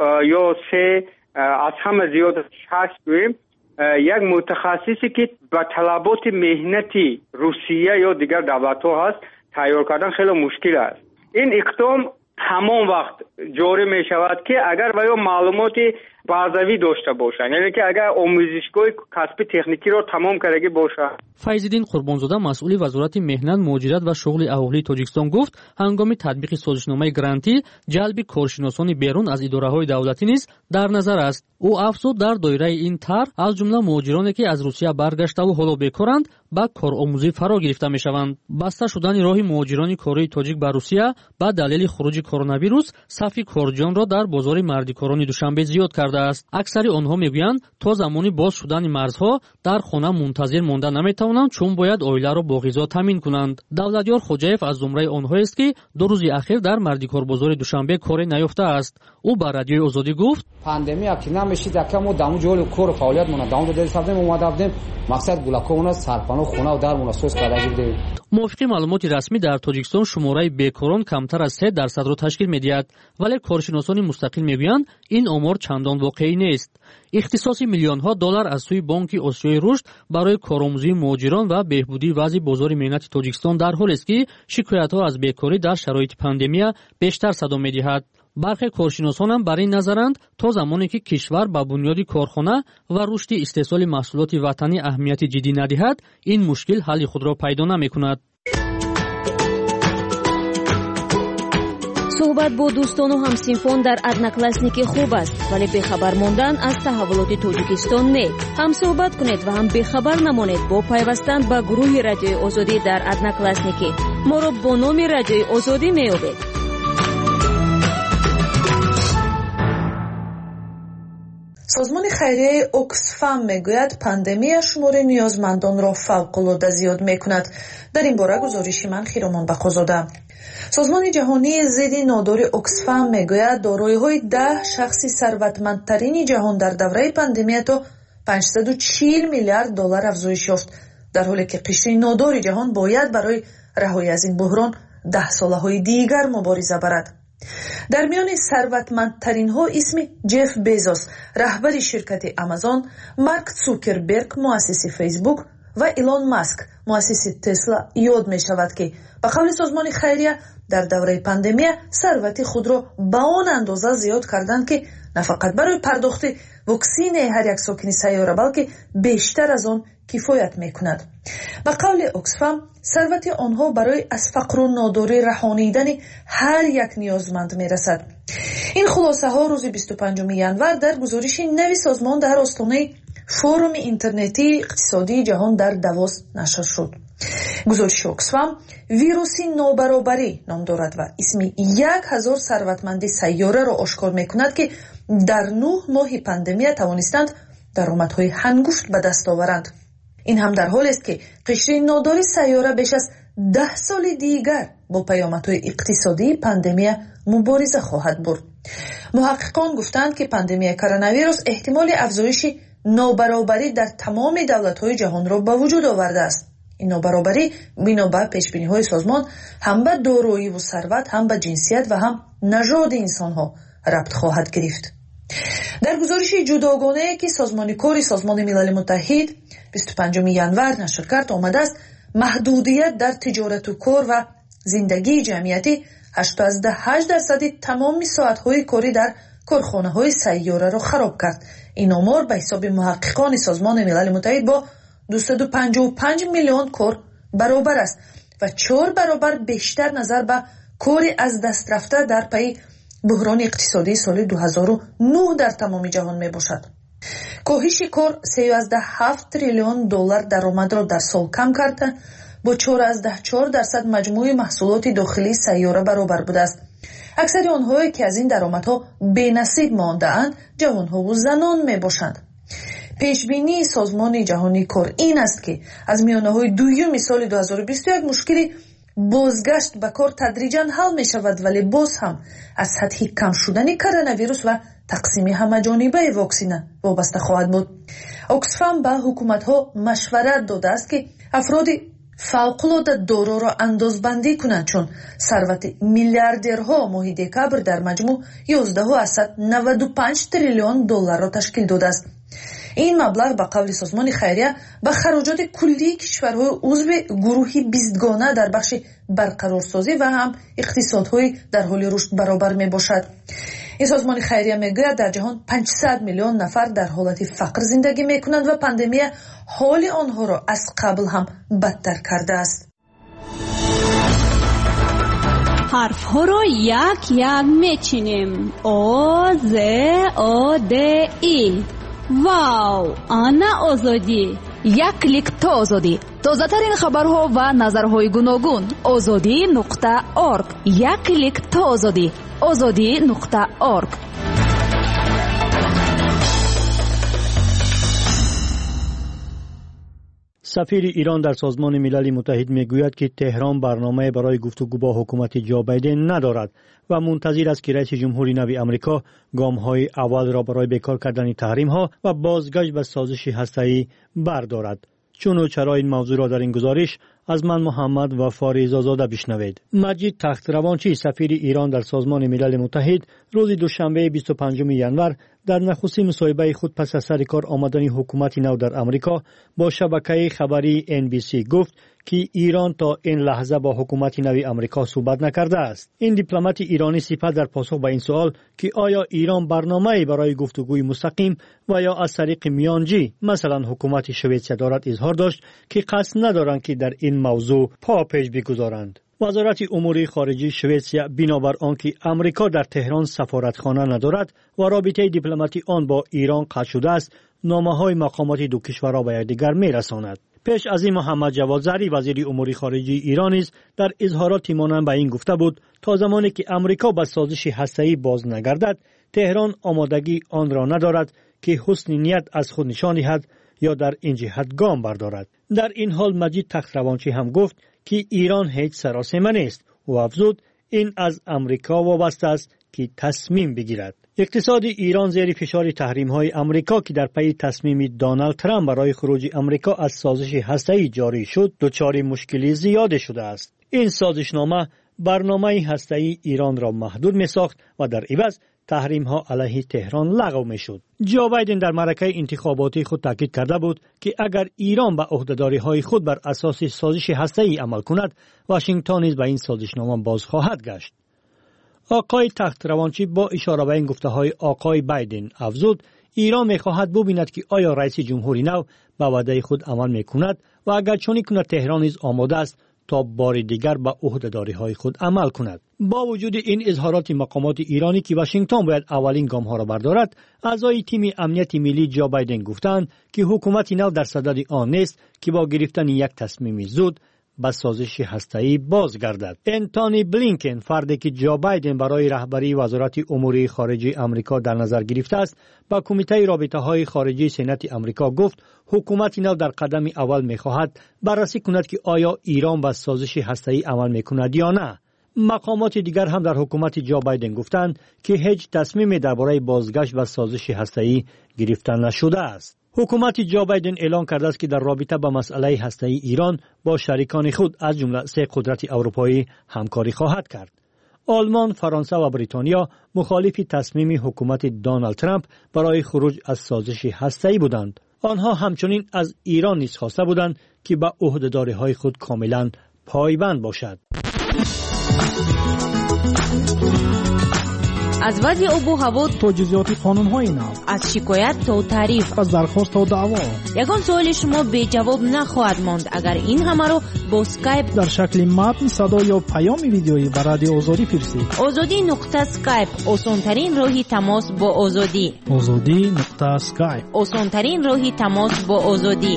یا 3 از همه زیاد 6 دویم یک متخصصی که به طلبات مهنتی روسیه یا دیگر دولت‌ها هست تیار کردن خیلی مشکل است. این اقدام همان وقت جاری می شود که اگر باید معلومات بازوی داشته باشند، یعنی که اگر آموزشگاه کسبی تکنیکی را تمام کرده باشند. فیض‌الدین قربانزاده مسئول وزارت مهنت، مهاجرت و شغل اهالی تاجیکستان گفت هنگام تطبیق سازشنامه گرانتی جلب کارشناسان بیرون از اداره‌های دولتی نیز در نظر است. او افزود در دایره این طرح از جمله مهاجرانی که از روسیه برگشته و حالا بیکارند با کارآموزی فرا گرفته میشوند. بسته شدن راه مهاجران کاری تاجیک به روسیه با دلیل خروج کرونا ویروس صف کارجان را در بازار مردکاران دوشنبه زیاد کرده است. اکثر آنها میگویند تا زمانی باز شدن مرزها در خانه منتظر مانده نمیتوانند، چون باید عائله را با غذا تامین کنند. دولتیار خوجاєв از زمره آنها است که 2 روز اخیر در مردکار بازار دوشنبه کاری نیافته است. او با رادیوی آزادی گفت پاندемia که نمیشید که ما دامو جول کار فعالیت مون دامو دل ساختیم اومدیم مقصد گلاکونا سرپناه خونه و در مناسوس کرده بودیم. موافق معلومات رسمی در تاجیکستان شماره بیکاران کمتر از 3% را تشکیل می‌دهد، ولی کارشناسان مستقل میگویند این آمار چندان واقعی نیست. اختصاص میلیون‌ها دلار از سوی بانک آسیای رشد برای کارآموزی مهاجران و بهبودی وضع بازار مهنت تاجیکستان در حالی است که شکایت‌ها از بیکاری در شرایط پاندمیا بیشتر صدا می‌دهد. برخی کارشناسان هم بر این نظرند تا زمانی که کشور با بنیاد کارخانه و رشد استحصال محصولات وطنی اهمیت جدی ندهد، این مشکل حل خود را پیدا نمی‌کند. صحبت با دوستان و همسینفان در ادناکلاسنیک خوب است، ولی بخبر ماندن از تحولات تاجیکستان نه. هم صحبت کنید و هم بخبر نمانید با پیوستن به گروه رادیوی آزادی در ادناکلاسنیک. ما را با نام رادیوی آزادی می‌یابید. سازمان خیریه اوکسفام میگوید پاندمی شمار نیازمندان را فوق‌العاده زیاد میکند. در این باره گزارشی من خیرامان بقازاده. سازمان جهانی ضد ناداری اوکسفام میگوید دارایی‌های 10 شخص ثروتمندترین جهان در دوره پاندمی تا 540 میلیارد دلار افزایش یافت، در حالی که قشر ناداری جهان باید برای رهایی از این بحران 10 ساله‌های دیگر مبارزه برد. در میان ثروتمندترین ها اسم جف بیزوس رهبر شرکت آمازون، مارک زوکربرگ مؤسس فیسبوک و ایلون ماسک مؤسس تسلا یاد می شود که به قول سازمان خیریه در دوره پاندمی ثروت خود را به آن اندازه زیاد کردند که نه فقط برای پرداخت واکسین هر یک ساکن سیاره بلکه بیشتر از آن کفایت می کند. به قول اوکسفام ثروت آنها برای از فقر و ناداری رهانیدن هر یک نیازمند می رسد. این خلاصه ها روز 25 ژانویه در گزارش نوی سازمان در آستانه فوروم اینترنتی اقتصادی جهان در داووس نشر شد. گزارش اوکسفام ویروسی نابرابری نام دارد و اسم 1000 ثروتمند سیاره را آشکار می کند که در 9 ماه پاندمی توانستند درآمدهای هنگفت به دست آورند. این هم در حالی است که قشر ناداری سیاره بیش از 10 سال دیگر با پیامدهای اقتصادی پاندمی مبارزه خواهد برد. محققان گفتند که پاندمی کرونا ویروس احتمال افزایش نابرابری در تمام دولت‌های جهان را به وجود آورده است. این نابرابری بنا به پیش‌بینی‌های سازمان هم به دارایی و ثروت، هم به جنسیت و هم نژاد انسان‌ها ربط خواهد گرفت. در گزارش جداگانه که سازمان کار سازمان ملل متحد 25 ژانویه نشر کرد آمده است محدودیت در تجارت و کار و زندگی جمعیتی 88% تمام ساعت‌های کاری در کارخانه‌های سیاره را خراب کرد. این آمار به حساب محققان سازمان ملل متحد با 255 میلیون کار برابر است و 4 برابر بیشتر نظر به کار از دست رفته در پی بحران اقتصادی سال 2009 در تمام جهان می باشد. کاهش کار 3.7 تریلیون دلار درآمد را در سال کم کرده با 4.4% مجموع محصولات داخلی سیاره برابر بوده است. اکثر آنهایی که از این درآمدها بی‌نصیب مانده‌اند جوان‌ها و زنان می باشند. پیشبینی سازمان جهانی کار این است که از میانه‌های دوم سال 2021 مشکل بازگشت به کار تدریجاً حل می شود، ولی باز هم از سطح کم شدن کرونا ویروس و تقسیم همه‌جانبه واکسن وابسته خواهد بود. اوکسفام به حکومت‌ها مشورت داده است که افراد فوق‌العاده دارا را اندازبندی کنند، چون ثروت میلیاردرها ماه دکبر در مجموع 11.95 تریلیون دلار را تشکیل داده است. این مبلغ به قول سازمان خیریه به خراجات کلی کشورهای عضو گروه 20 گانه در بخش برقرارسازی و هم اقتصادهای در حال رشد برابر می باشد. این سازمان خیریه میگوید در جهان 500 میلیون نفر در حالت فقر زندگی می کنند و پاندمی حال آنها را از قبل هم بدتر کرده است. حرف ها را یک یک میچینیم. او ز او د ای. واو، آنا آزادی. یک کلیک تا آزادی. تازه ترین خبرها و نظرهای گوناگون. azadi.org. یک کلیک تا آزادی. azadi.org. سفیر ایران در سازمان ملل متحد میگوید که تهران برنامه برای گفتگو با حکومت جو بایدن ندارد و منتظر است که رئیس جمهوری نو آمریکا گام‌های اول را برای بیکار کردن تحریم‌ها و بازگشت به سازش هسته‌ای بردارد. چون و چرا این موضوع را در این گزارش از من محمد و فاریز آزاده بشنوید. مجید تختروانچی سفیر ایران در سازمان ملل متحد روز دوشنبه 25 ژانویه در نخستین مصاحبه خود پس از سر کار آمدن حکومت نو در امریکا با شبکه خبری NBC گفت که ایران تا این لحظه با حکومت نو امریکا صحبت نکرده است. این دیپلمات ایرانی سپس در پاسخ به این سوال که آیا ایران برنامه‌ای برای گفتگوی مستقیم و یا از طریق میانجی مثلا حکومت شوئیسریا دارد اظهار داشت که قصد ندارند که در این موضوع پا پیش بگذارند. وزارت امور خارجه سوئیسریا بنابر آنکه امریکا در تهران سفارتخانه ندارد و رابطه دیپلماتی آن با ایران قطع شده است، نامه‌های مقامات دو کشور را به یکدیگر می‌رساند. پیش از این محمد جواد ظریف وزیر امور خارجه ایران نیز در اظهارات مانند به این گفته بود تا زمانی که امریکا به سازش هسته‌ای باز نگردد، تهران آمادگی آن را ندارد که حسن نیت از خود نشان دهد یا در این جهت گام بردارد. در این حال مجید تختروانچی هم گفت که ایران هیچ سراسیمه نیست و افزود این از امریکا وابسته است که تصمیم بگیرد. اقتصاد ایران زیر فشار تحریم‌های امریکا که در پی تصمیم دونالد ترامپ برای خروج امریکا از سازش هسته‌ای جاری شد، دچار مشکلی زیاد شده است. این سازشنامه برنامه هسته‌ای ایران را محدود می‌ساخت و در عوض تحریم‌ها علیه تهران لغو می‌شد. جو بایدن در معرکه انتخاباتی خود تاکید کرده بود که اگر ایران به عهده‌داری‌های خود بر اساس سازش هسته‌ای عمل کند، واشنگتن نیز به این سازشنامه باز خواهد گشت. آقای تختروانچی با اشاره به این گفته‌های آقای بایدن افزود ایران می‌خواهد ببیند که آیا رئیس جمهوری نو به وعده خود عمل می‌کند و اگر چنین کند تهران نیز آماده است تا بار دیگر به عهده‌داری‌های خود عمل کند. با وجود این اظهارات مقامات ایرانی که واشنگتن باید اولین گام‌ها را بردارد، اعضای تیم امنیت ملی جو بایدن گفتند که حکومت نو در صدد آن نیست که با گرفتن یک تصمیم زود به سازش هسته‌ای بازگردد. انتونی بلینکن، فردی که جو بایدن برای رهبری وزارت امور خارجه امریکا در نظر گرفته است، با کمیته رابطه‌های خارجه سنات امریکا گفت حکومت نو در قدم اول می‌خواهد بررسی کند که آیا ایران به سازش هسته‌ای عمل می‌کند یا نه. مقامات دیگر هم در حکومت جو بایدن گفتند که هیچ تصمیمی درباره بازگشت به سازش هسته‌ای گرفته نشده است. حکومت جو بایدن اعلام کرده است که در رابطه با مسئله هسته‌ای ایران با شریکان خود از جمله 3 قدرت اروپایی همکاری خواهد کرد. آلمان، فرانسه و بریتانیا مخالف تصمیم حکومت دونالد ترامپ برای خروج از سازش هسته‌ای بودند. آنها همچنین از ایران نیز خواسته بودند که به عهده‌داری‌های خود کاملا پایبند باشد. از وضع آب و هوا تا جزئیات قانون‌های نو، از شکایت تا تعریف، از درخواست تا دعوا، یگان سوال شما بی جواب نخواهد ماند اگر این همه رو با اسکایپ در شکل متن، صدا یا پیام ویدیویی به رادیو آزادی فرستید. آزادی.اسکایپ آسان‌ترین راهی تماس با آزادی. آزادی.اسکایپ آسان‌ترین راهی تماس با آزادی.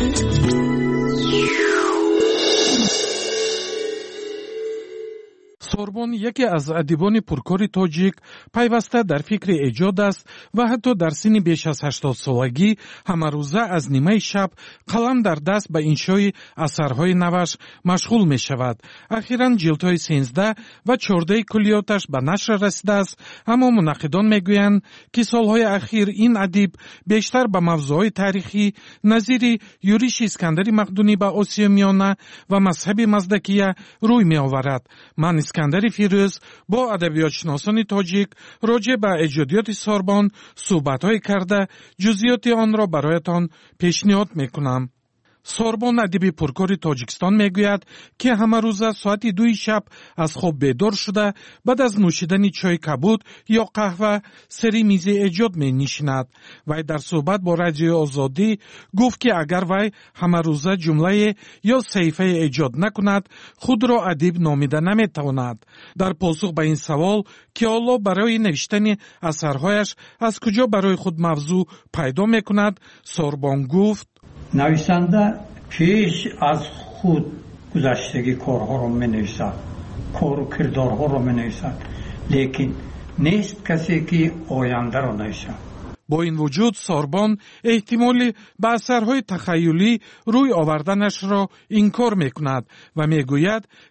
سوربن یکی از ادیبان پرکار تاجیک پیوسته در فکر ایجاد است و حتی در سن بیش از 80 سالگی همه روزه از نیمه شب قلم در دست به انشای اثرهای نوش مشغول می شود. اخیراً جلدهای 13 و 14 کلیاتش به نشر رسیده است، اما منقدان می گویند که سالهای اخیر این ادیب بیشتر به موضوعات تاریخی نظیر یوریش اسکندر مقدونی به آسیا میانه و مذهب مزدکیه روی می آورد. من اسکندر فیروز با ادبیاتشناسان تاجیک راجع به ایجادیات سوربن صحبت‌های کرده جزئیات آن را برایتان پیشنهاد می‌کنم. سوربن ادیب پرکار تاجیکستان میگوید که همه روزه ساعت 2 شب از خواب بیدار شده بعد از نوشیدن چای کبود یا قهوه سری میز ایجاد می نشیند. وی در صحبت با رادیو آزادی گفت که اگر وی همه روزه جمله یا صحیفه ایجاد نکند خود را ادیب نامیده نمیتواند. در پاسخ به این سوال که الله برای نوشتن اثرهایش از کجا برای خود موضوع پیدا میکند، سوربن گفت نویسنده پیش از خود گذشتگی کارها را می نویسد، کار و کردارها را می نویسد، لیکن نیست کسی که آینده را نویسد. با این وجود سوربن احتمالی به اثرهای تخیلی روی آوردنش را انکار می کند و می گوید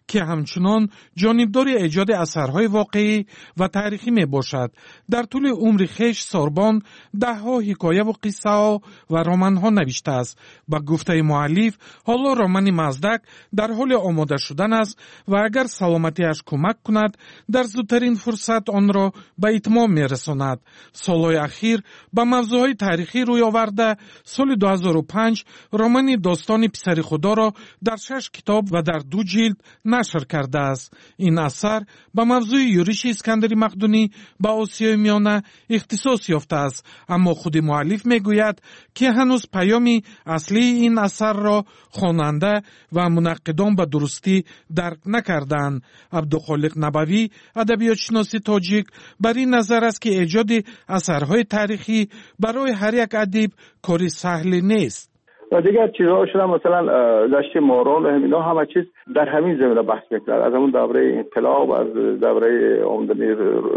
که همچنان جانبدار ایجاد اثرهای واقعی و تاریخی می باشد. در طول عمر خویش سوربن دهها حکایه و قصه ها و رمان ها نوشته است. با گفته مؤلف حالا رمان مزدک در حال آماده شدن است و اگر سلامتیش کمک کند در زودترین فرصت آن را به اتمام می رساند. سالهای اخیر با موضوعهای تاریخی روی آورده سال 2005 رمان داستان پسر خدا را در 6 کتاب و در 2 جلد نشر کرده است. این اثر با موضوع یورش اسکندر مقدونی با آسیای میانه اختصاص یافته است، اما خود مؤلف میگوید که هنوز پیام اصلی این اثر را خواننده و منقدان به درستی درک نکردند. عبدالخالق نبوی ادبیاتشناس تاجیک بر این نظر است که ایجاد اثرهای تاریخی برای هر یک ادیب کاری سهل نیست. و دیگر چیزها شده مثلا دشت ماران و همینا همه چیز در همین زمینه بحث میکرد، از همون دوره انقلاب، از دوره آمدنی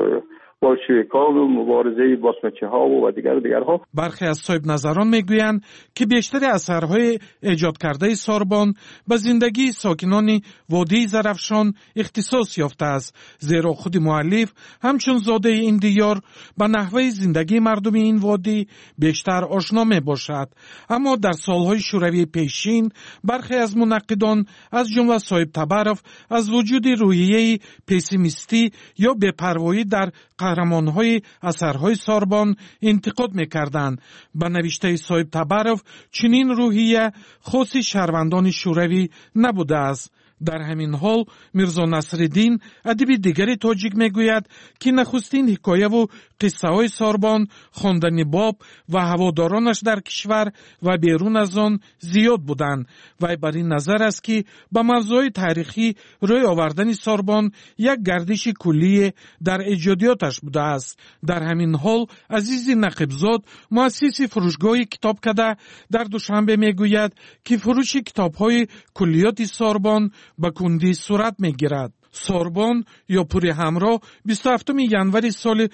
بولشویک‌ها و مبارزه باسمچی‌ها و دیگرها. برخی از صاحب نظران میگویند که بیشتر اثرهای ایجاد کرده سوربن به زندگی ساکنان وادی زرافشان اختصاص یافته است، زیرا خود مؤلف همچون زاده این دیار به نحوه زندگی مردم این وادی بیشتر آشنا می باشد. اما در سالهای شوروی پیشین برخی از منقدان از جمله صاحب تبرف از وجود روحیه پسیمیستی یا بی‌پروایی در قهرمان‌های اثرهای سوربن انتقاد می‌کردند. به نوشته صاحب تبرف چنین روحیه خاص شهروندان شوروی نبوده است. در همین حال میرزا نصرالدین ادیب دیگری تاجیک میگوید که نخستین حکایه و قصه های سوربن خواندن باب و هوادارانش در کشور و بیرون از آن زیاد بودند. وی بر این نظر است که با موضوع تاریخی روی آوردن سوربن یک گردش کلی در ایجادیاتش بوده است. در همین حال عزیز نقیبزاد مؤسس فروشگاه کتابکده در دوشنبه میگوید که فروش کتاب‌های کلیات سوربن به کندی صورت میگیرد. سوربن یا پوری همراه 27 ینوری سال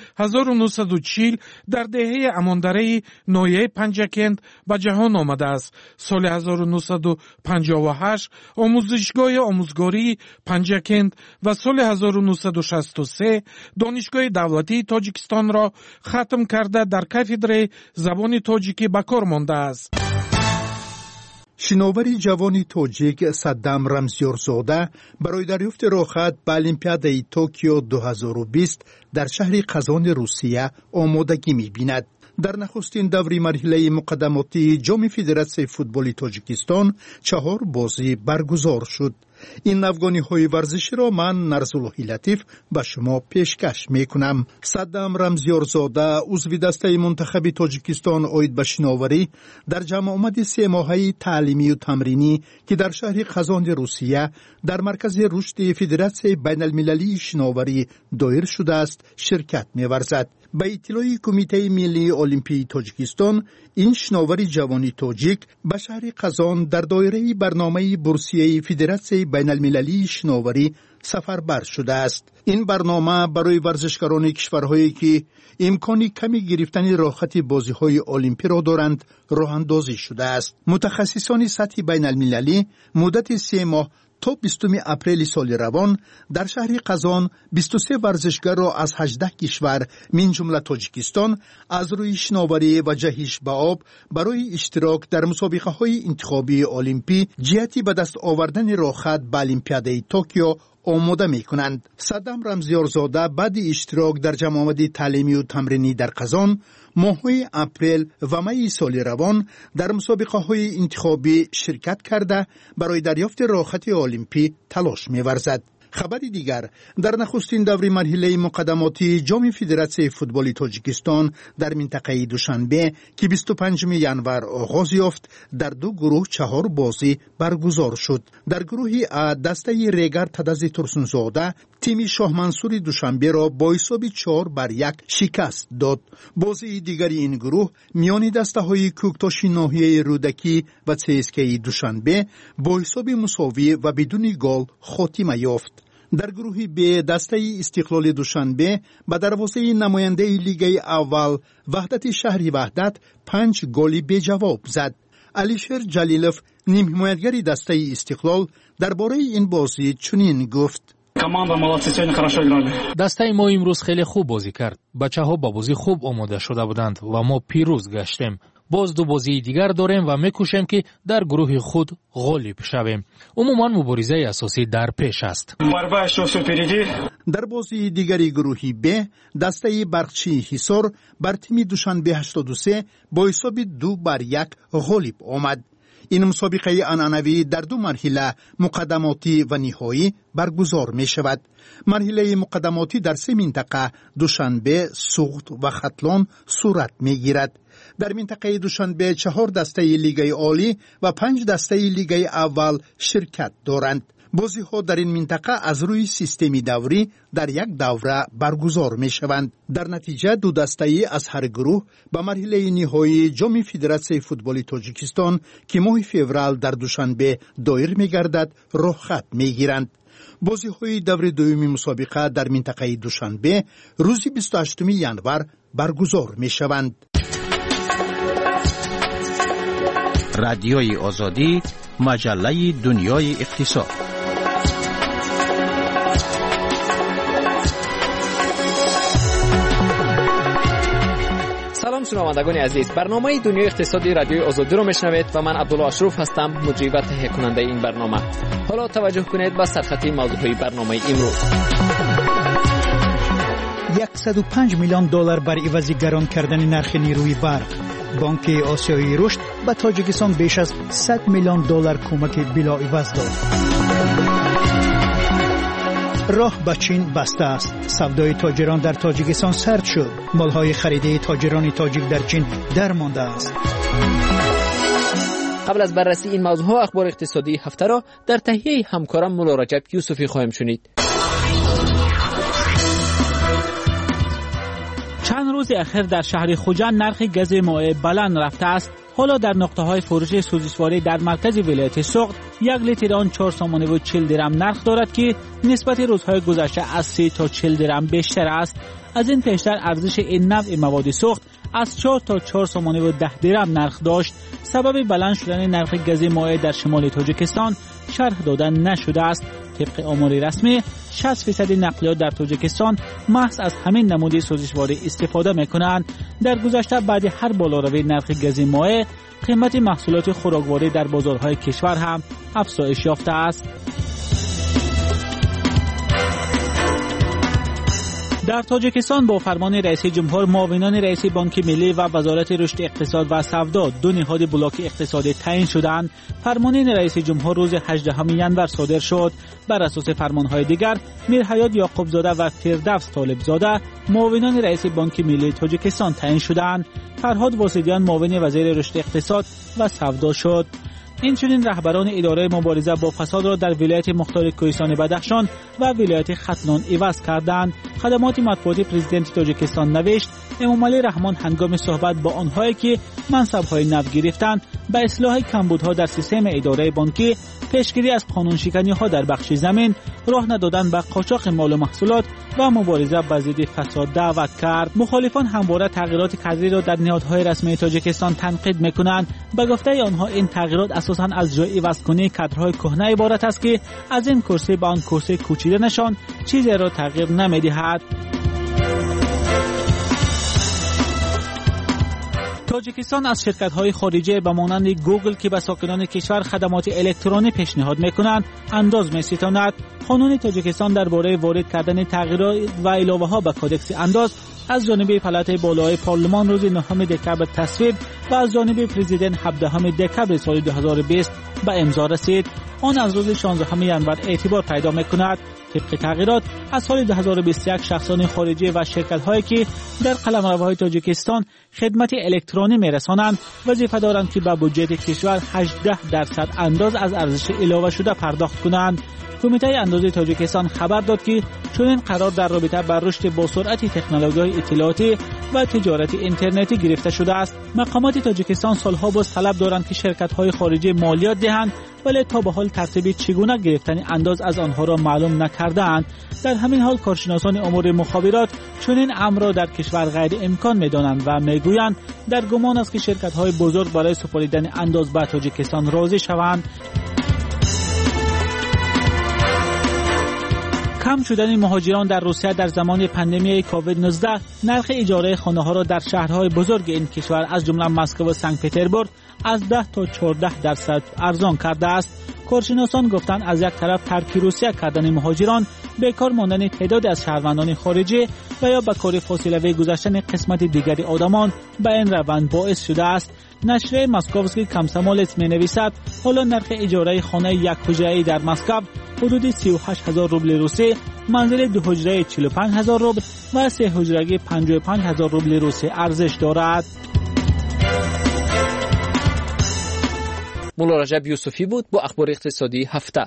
1940 در دهه اماندره ناحیه پنجکند به جهان آمده است. سال 1958 آموزشگاه آموزگاری پنجکند و سال 1963 دانشگاه دولتی تاجیکستان را ختم کرده در کاتدر زبان تاجیکی به کار مانده است. شناوری جوان تاجیک صدام رمزیارزاده برای دریافت راحت به المپیادای توکیو 2020 در شهر قزان روسیه آمادگی می‌بیند. در نخستین دوری مرحله مقدماتی جام فدراسیون فوتبال تاجیکستان 4 بازی برگزار شد. این افغانی‌های ورزشی را من نرزاللهی لطیف به شما پیشکش میکنم. صدام رمزیارزاده عضو دسته منتخب تاجیکستان عاید به شناوری در جمع آمد 3 ماهه تعلیمی و تمرینی که در شهر قزان روسیه در مرکز رشد فدراسیون بین المللی شناوری دایر شده است شرکت می‌ورزد. به اطلاع کمیته ملی المپی تاجیکستان، این شناور جوانی تاجیک به شهر قزان در دایره برنامه بورسیه فدراسیون بین المللی شناوری سفربر شده است. این برنامه برای ورزشکاران کشورهایی که امکانی کمی گرفتن راحت بازی‌های المپی را دارند راه اندازی شده است. متخصصان سطح بین المللی مدت 3 ماه تا 20 اپریل سال روان در شهر قزان 23 ورزشگر را از 18 کشور من جمله تاجیکستان از روی شناوری و جهش به آب برای اشتراک در مسابقه‌های انتخابی المپی جهتی به دست آوردن راحت به المپیادای توکیو آماده می کنند. صدام رمزیارزاده بعد اشتراک در جمع آمد تعلیمی و تمرینی در قزان ماه‌های اپریل و می سال روان در مسابقه‌های انتخابی شرکت کرده برای دریافت راحت المپی تلاش می‌ورزد. خبر دیگر، در نخستین دوره مرحله مقدماتی جام فدراسیون فوتبال تاجیکستان در منطقه دوشنبه که 25 ینور آغاز یافت در 2 گروه 4 بازی برگزار شد. در گروه ا دسته ریگر تدز ترسونزاده تیم شاه منصور دوشنبه را با حساب 4-1 شکست داد. بازی دیگر این گروه میان دسته های کوکتاش ناحیه رودکی و CSKA دوشنبه با حساب مساوی و بدون گل خاتمه یافت. در گروه ب دسته استقلال دوشنبه به دروازه نماینده لیگ اول وحدت شهری وحدت 5 گلی به جواب زد. علیشر جلیلوف نیم حمایتگر دسته استقلال درباره این بازی چنین گفت: دسته ما امروز خیلی خوب بازی کرد. بچه‌ها با بازی خوب آماده شده بودند و ما پیروز گشتیم. باز دو بازی دیگر داریم و میکوشیم که در گروه خود غالب شویم. عموما مبارزه اساسی در پیش است. در بازی دیگری گروهی ب، دسته برقچی حصار بر تیم دوشنبه 83 با حساب 2-1 غالب آمد. این مسابقه عنعنوی در دو مرحله مقدماتی و نهایی برگزار می شود. مرحله مقدماتی در 3 منطقه دوشنبه، سوخت و ختلان صورت می گیرد. در منطقه دوشنبه 4 دسته لیگ عالی و 5 دسته لیگ اول شرکت دارند. بازی ها در این منطقه از روی سیستمی دوری در یک دوره برگزار می شوند. در نتیجه دو دسته از هر گروه به مرحله نهایی جام فدراسیون فوتبال تاجیکستان که ماه فوریه در دوشنبه دایر می گردد راه خط می گیرند. بازی های دور دومی مسابقه در منطقه دوشنبه روز 28 ژانویه برگزار می شوند. رادیوی آزادی، مجله دنیای اقتصاد. سلام شنوندگان عزیز، برنامه دنیای اقتصادی رادیوی آزادی رو میشنوید و من عبدالله اشرف هستم، مجری و تهیه کننده این برنامه. حالا توجه کنید به سرخطی موضوعی برنامه امروز. 105 میلیون دلار بر عوض گران کردن نرخ نیروی برق. بانک آسیایی رشد به تاجیکستان بیش از 100 میلیون دلار کمک بلاعوض داد. راه به چین بسته است. سودای تاجران در تاجیکستان سرد شد. مالهای خریده تاجران تاجیک در چین درمانده است. قبل از بررسی این موضوع اخبار اقتصادی هفته را در تهیه همکارم مولا رجب یوسفی خواهیم شنید. چند روز اخیر در شهر خوجند نرخ گاز مایع بلند رفته است. حالا در نقطه‌های فروش سوزشواری در مرکز ولایت سوخت 1 لیتر آن 4 تومان و 40 درم نرخ دارد که نسبت روزهای گذشته از 30 تا 40 درم بیشتر است. از این پیشتر ارزش این نوع مواد سوخت از 4 تا 4 تومان و 10 درم نرخ داشت. سبب بلند شدن نرخ گاز مایع در شمال تاجیکستان شرح داده نشده است. طبق آمار رسمی 60% نقلیات در تاجیکستان محض از همین نمود سوزشواری استفاده می‌کنند. در گذشته بعد هر بالاروی نرخ گاز مایع قیمت محصولات خوراکواری در بازارهای کشور هم افزایش یافته است. در تاجیکستان با فرمان رئیس جمهور معاونان رئیس بانک ملی و وزارت رشد اقتصاد و سودا دو نهاد بلاک اقتصادی تعیین شدند. فرمان رئیس جمهور روز 18 ژانویه صادر شد. بر اساس فرمانهای دیگر میرحیات یعقوب زاده و فردوس طالب زاده معاونان رئیس بانک ملی تاجیکستان تعیین شدند. فرهاد واسدیان معاون وزیر رشد اقتصاد و سودا شد. این چنین رهبران اداره مبارزه با فساد را در ولایت مختار کوهستان بدخشان و ولایت ختلان عوض کردند. خدمات مطبوعاتی پرزیدنت تاجیکستان نوشت امامعلی رحمان هنگام صحبت با آنهایی که منصب‌های نو گرفتند به اصلاح کمبودها در سیستم اداره بانکی، پیشگیری از قانونشکنی‌ها در بخش زمین، راه ندادن به قاچاق مال و محصولات و مبارزه با ضد فساد دعوت کرد. مخالفان همواره تغییرات کادری را در نهادهای رسمی تاجیکستان تنقید می‌کنند. به گفته آنها این تغییرات اساساً از جای عوض کنی کادرهای کهنه عبارت است که از این کرسی به آن کرسی کوچیدنشان چیزی را تغییر نمی‌دهد. تاجیکستان از شرکت‌های خارجی به مانند گوگل که به ساکنان کشور خدمات الکترونی پیشنهاد می‌کنند انداز می‌ستاند. قانون تاجیکستان درباره وارد کردن تغییرات و علاوه‌ها به کدکس انداز از جانب پالات بالای پارلمان روز 9 دکبر تصویب و از جانب پرزیدنت 17 دکبر سال 2020 به امضا رسید. آن از روز 16 ژانویه اعتبار پیدا می‌کند. طبق تغییرات از سال 2021 شخصان خارجی و شرکت‌هایی که در قلمروهای تاجیکستان خدمات الکترونی می‌رسانند وظیفه دارند که به بودجه کشور 18% انداز از ارزش علاوه شده پرداخت کنند. کمیته اندازه تاجیکستان خبر داد که چون این قرار در رابطه با رشد با سرعت تکنولوژی اطلاعاتی و تجارت اینترنتی گرفته شده است. مقامات تاجیکستان سالها باز طلب دارند که شرکت‌های خارجی مالیات دهند، ولی تا به حال ترتیب چگونه گرفتن انداز از آنها را معلوم نکرده‌اند. در همین حال کارشناسان امور مخابرات چون این امر را در کشور غیر امکان می‌دانند و می‌گویند در گمان است که شرکت‌های بزرگ برای سپردن انداز به تاجیکستان راضی شوند. کم شدن مهاجران در روسیه در زمان پاندمی کووید 19 نرخ اجاره خانه‌ها را در شهرهای بزرگ این کشور از جمله مسکو و سنت پترزبورگ از 10 تا 14% ارزان کرده است. کارشناسان گفتند از یک طرف ترک روسیه کردن مهاجران، بیکار ماندن تعدادی از شهروندان خارجی و یا به کار فاصله‌ای گذاشتن قسمت دیگری آدمان به این روند باعث شده است. نشریه مسکووسکی کامسومولتس می‌نویسد حالا نرخ اجاره خانه یک حجره‌ای در مسکو حدود 38000 روبل روسی، منزل 2 حجره 45000 روبل و 3 حجرگی 55000 روبل روسی ارزش دارد. مولا رجب یوسفی بود با اخبار اقتصادی هفته.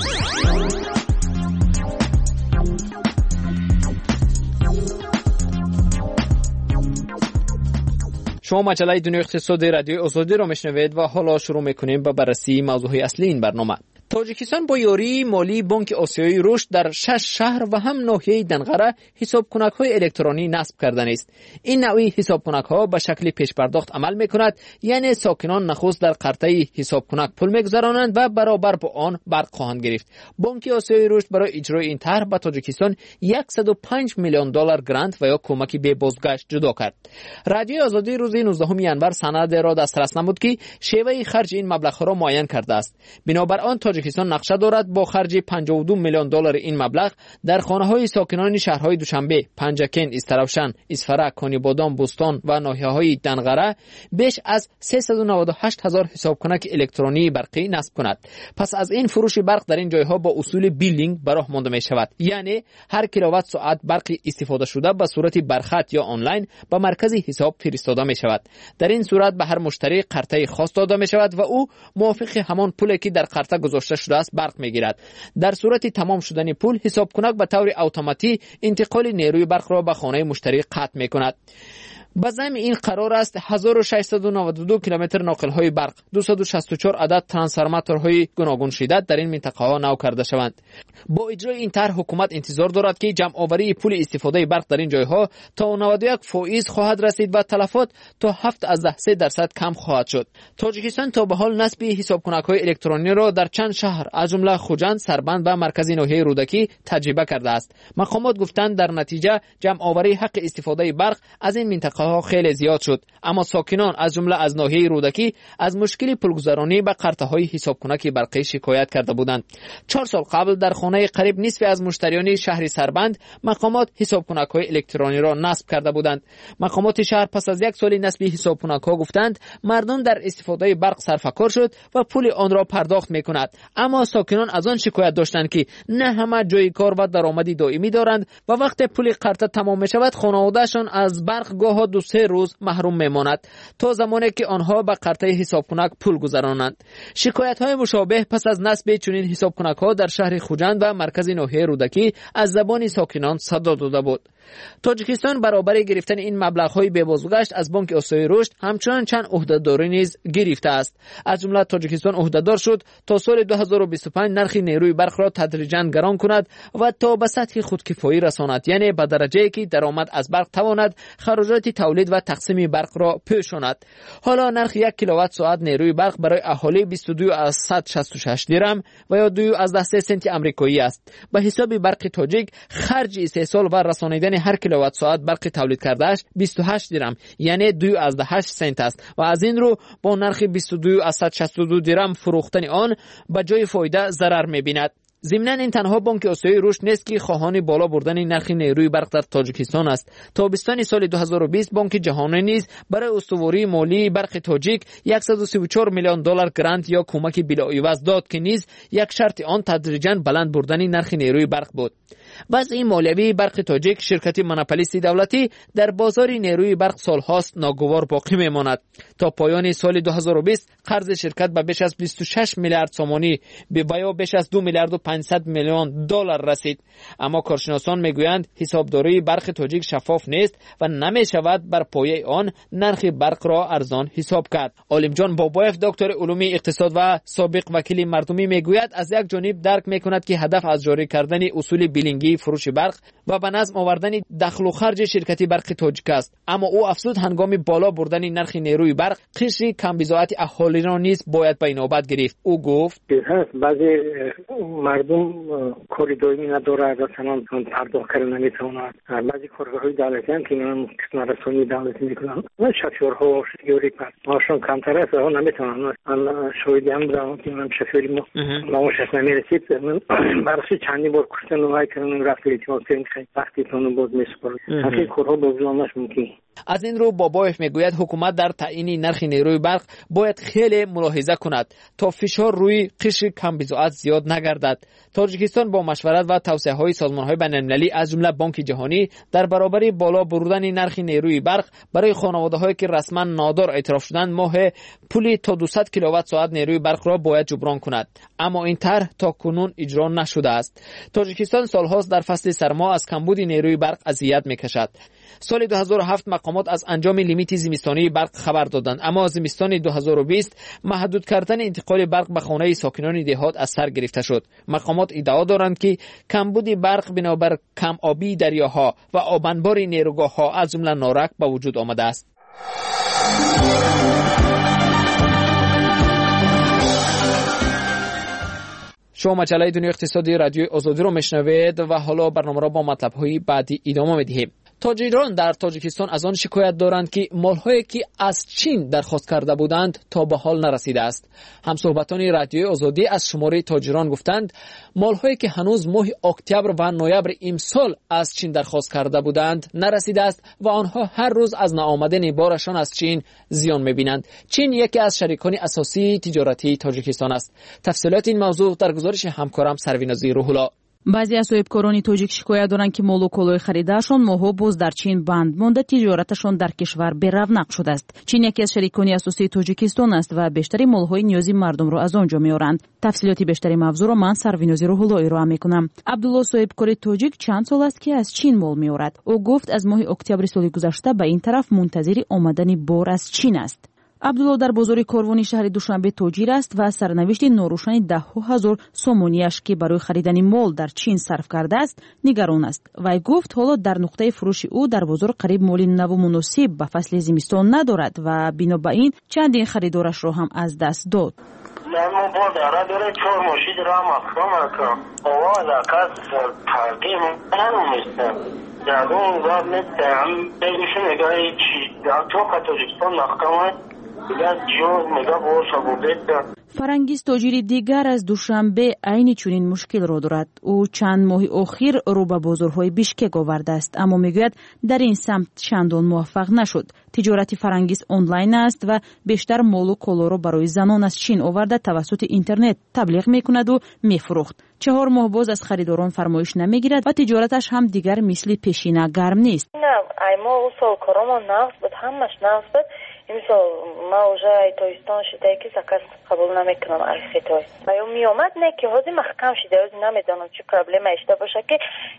شما مجله دنیای اقتصادی رادیوی آزادی را میشنوید و حالا شروع میکنیم با بررسی موضوعهای اصلی این برنامه. تاجیکستان با یاری مالی بانک آسیایی رشد در 6 شهر و هم ناحیه دنغره حساب‌کنک‌های الکترونی نصب کردن است. این نوعی حساب‌کنک‌ها به شکل پیش پرداخت عمل می‌کند، یعنی ساکنان نخست در قرطه حساب‌کنک پول می‌گذرانند و برابر با آن برق خواهند گرفت. بانک آسیایی رشد برای اجرای این طرح به تاجیکستان 105 میلیون دلار گرانت و یا کمک به بازگشت جدا کرد. رادیوی آزادی روز 19 ینور سند را دسترس نمود که شیوه خرج این مبلغ را معین کرده است. بنابر آن تاجیکستان نقشه دارد با خرج 52 میلیون دلار این مبلغ در خانه‌های ساکنان شهرهای دوشنبه، پنجکن، استراوشن، اسفرک، کانیبادان، بوستان و ناحیه‌های دنغره بیش از 398,000 حسابکنک الکترونی برقی نصب کند. پس از این فروش برق در این جایها با اصول بیلینگ به راه مانده می شود، یعنی هر کیلووات ساعت برق استفاده شده به صورت برخط یا آنلاین به مرکز حساب فرستاده می شود. در این صورت به هر مشتری قرطه خاص داده می شود و او موافق همان پولی که در قرطه گذاشته شده است برق میگیرد. در صورت تمام شدن پول حسابکنک به طور اتوماتیک انتقال نیروی برق را به خانه مشتری قطع میکند. به ضمن این قرار است 1692 کیلومتر ناقل‌های برق، 264 عدد ترانسفورماتورهای گوناگون شدت در این منطقه ها نو کرده شوند. با اجرای این طرح حکومت انتظار دارد که جمع آوری پول استفاده برق در این جایها تا 91% خواهد رسید و تلفات تا 7% کم خواهد شد. تاجیکستان تا به حال نصب حسابکنک‌های الکترونی را در چند شهر از جمله خوجند، سربند و مرکزی ناحیه رودکی تجربه کرده است. مقامات گفتند در نتیجه جمع آوری حق استفاده برق از این منطقه خیلی زیاد شد، اما ساکنان از جمله از ناحیه رودکی از مشکل پولگذرانی به قرطه‌های حسابکنک برقی شکایت کرده بودند. 4 سال قبل در خانه قریب نصف از مشتریان شهر سربند مقامات حسابکنک‌های الکترونی را نصب کرده بودند. مقامات شهر پس از 1 سال نصب حسابکنک‌ها گفتند مردم در استفاده برق سرفکار شد و پول آن را پرداخت می‌کند، اما ساکنان از آن شکایت داشتند که نه همه جای کار و درآمدی دائمی دارند و وقتی پول قرطه تمام می‌شود خانواده‌شان از برق گاه 2-3 روز محروم میماند تا زمانی که آنها به قرطه حسابکنک پول گذرانند. شکایت‌های مشابه پس از نصب چنین حسابکنک‌ها در شهر خوجند و مرکز ناحیه رودکی از زبان ساکنان صدا داده بود. تاجیکستان برابر گرفتن این مبلغ‌های بازگشت از بانک آسیایی رشد همچنان چند عهده‌داری نیز گرفته است. از جمله تاجیکستان عهده‌دار شد تا سال 2025 نرخ نیروی برق را تدریجاً گران کند و تا به سطح خودکفایی رساند، یعنی به درجه‌ای که درآمد از برق تواند خراجات تولید و تقسیم برق را پوشاند. حالا نرخ 1 کیلووات ساعت نیروی برق برای اهالی 22.66 درم و یا 2.13 سنت آمریکایی است. به حساب برق تاجیک خرج استحصال و رسانیدن هر کیلووات ساعت برق تولید کردهش 28 درم یعنی 2.8 سنت است و از این رو با نرخ 22.62 درم فروختن آن به جای فایده ضرر می‌بیند. ضمناً این تنها بانک آسیایی رشد نیست که خواهان بالا بردن نرخ نیروی برق در تاجیکستان است. تابستان سال 2020 بانک جهانی نیز برای استواری مالی برق تاجیک 134 میلیون دلار گرانت یا کمک بلاعوض داد که نیز یک شرط آن تدریجاً بلند بردن نرخ نیروی برق بود. وضع مالیوی برق تاجیک شرکت مونوپولیستی دولتی در بازار نیروی برق سالهاست ناگوار باقی میماند. تا پایان سال 2020 قرض شرکت به بیش از 26 میلیارد سومانی به یا بیش از 2 میلیارد و 500 میلیون دلار رسید. اما کارشناسان میگویند حسابداری برق تاجیک شفاف نیست و نمیشود بر پایه آن نرخ برق را ارزان حساب کرد. عالم جان بابایف دکتر علوم اقتصاد و سابق وکیل مردمی میگوید از یک جانب درک میکند که هدف از جاری کردن اصول بیلینگ فرهنگی فروش برق و به نظم آوردن دخل و خرج شرکت برق تاجیک است. اما او افزود هنگام بالا بردن نرخ نیروی برق قشر کم بضاعت اهالی را نیز باید به نوبت گرفت. او گفت بعضی مردم کاری دائمی نداره، مثلا پرداخت کردن نمیتونند. بعضی کارگرهای دولتی هم که قسمت رسانی دولتی میکنن، شوفرها شوفری پاسشون کمتر است و نمیتونن. من شاهدی هم بودم که من شوفری ما شش نمیرسید، برای چندی بار کشتن و کردن رفت اعتماد کردن وقتی تون باز میسپرد. همین کارها بازنامش ممکن. از این رو بابایف میگوید حکومت در تعیین نرخ نیروی برق باید خیلی ملاحظه کند تا فشار روی قشر کم بضاعت زیاد نگردد. تاجیکستان با مشورت و توصیه‌های سازمان‌های بین‌المللی از جمله بانک جهانی در برابر بالا بردن نرخ نیروی برق برای خانواده‌هایی که رسما نادار اعتراف شدند ماه پولی تا 200 کیلووات ساعت نیروی برق را باید جبران کند. اما این طرح تا کنون اجرا نشده است. تاجیکستان سال‌هاست در فصل سرما از کمبود نیروی برق اذیت می‌کشد. سال 2007 مقامات از انجام لیمیت زمستانی برق خبر دادند، اما زمستان 2020 محدود کردن انتقال برق به خانه ساکنان دهات از سر گرفته شد. مقامات ادعا دارند که کمبود برق بنابر کم آبی دریاها و آبانبار نیروگاه‌ها از جمله نارک به وجود آمده است. شما مجله دنیای اقتصادی رادیوی آزادی رو میشنوید و حالا برنامه را با مطلب‌های بعدی ادامه می‌دهیم. تاجران در تاجیکستان از آن شکایت دارند که مال‌هایی که از چین درخواست کرده بودند تا به حال نرسیده است. همصحبتان رادیوی آزادی از شماره تاجران گفتند مال‌هایی که هنوز ماه اکتبر و نوامبر امسال از چین درخواست کرده بودند نرسیده است و آنها هر روز از ناآمدن بارشان از چین زیان می‌بینند. چین یکی از شریکان اساسی تجارتی تاجیکستان است. تفصیلات این موضوع در گزارش همکارم سروینازی روح‌الله. баъзе аз соҳибкорони тоҷик шикоят доранд ки молу колои харидаашон моҳҳо боз дар чин банд монда тиҷораташон дар кишвар беравнақ шудааст. чин яке аз шарикони асосии тоҷикистон аст ва бештари молҳои ниёзи мардумро аз он ҷо меоранд. тафсилоти бештари мавзӯъро ман сарвинози рӯҳулло ироа мекунам. абдулло соҳибкори тоҷик чанд сол аст ки аз чин мол меорад. ӯ гуфт аз моҳи октябри соли гузашта ба ин тараф мунтазири омадани бор аз чин аст. абдулло дар бозори корвони шаҳри душанбе тоҷир аст ва сарнавишти норӯшани даҳҳо ҳазор сомониаш ки барои харидани мол дар чин сарф кардааст нигарон аст. вай гуфт ҳоло дар нуқтаи фурӯши ӯ дар бозор қариб моли наву муносиб ба фасли зимистон надорад ва бино ба ин чандин харидорашро ҳам аз даст дод. фарангиз тоҷири дигар аз душанбе айни чунин мушкилро дорад. ӯ чанд моҳи охир рӯ ба бозорҳои бишкек овардааст, аммо мегӯяд дар ин самт чандон муваффақ нашуд. тиҷорати фарангиз онлайн аст ва бештар молу колоро барои занон аз чин оварда тавассути интернет таблиғ мекунаду мефурӯхт. 4 моҳ боз аз харидорон фармоиш намегирад ва тиҷораташ ҳам дигар мисли пешина гарм нест. имсол ма уже тоистон шиде ки заказ қабул намекунам архитой ё миомад не ки ҳозир маҳкам шида ҳозир намедонам чӣ проблема ишта боша ки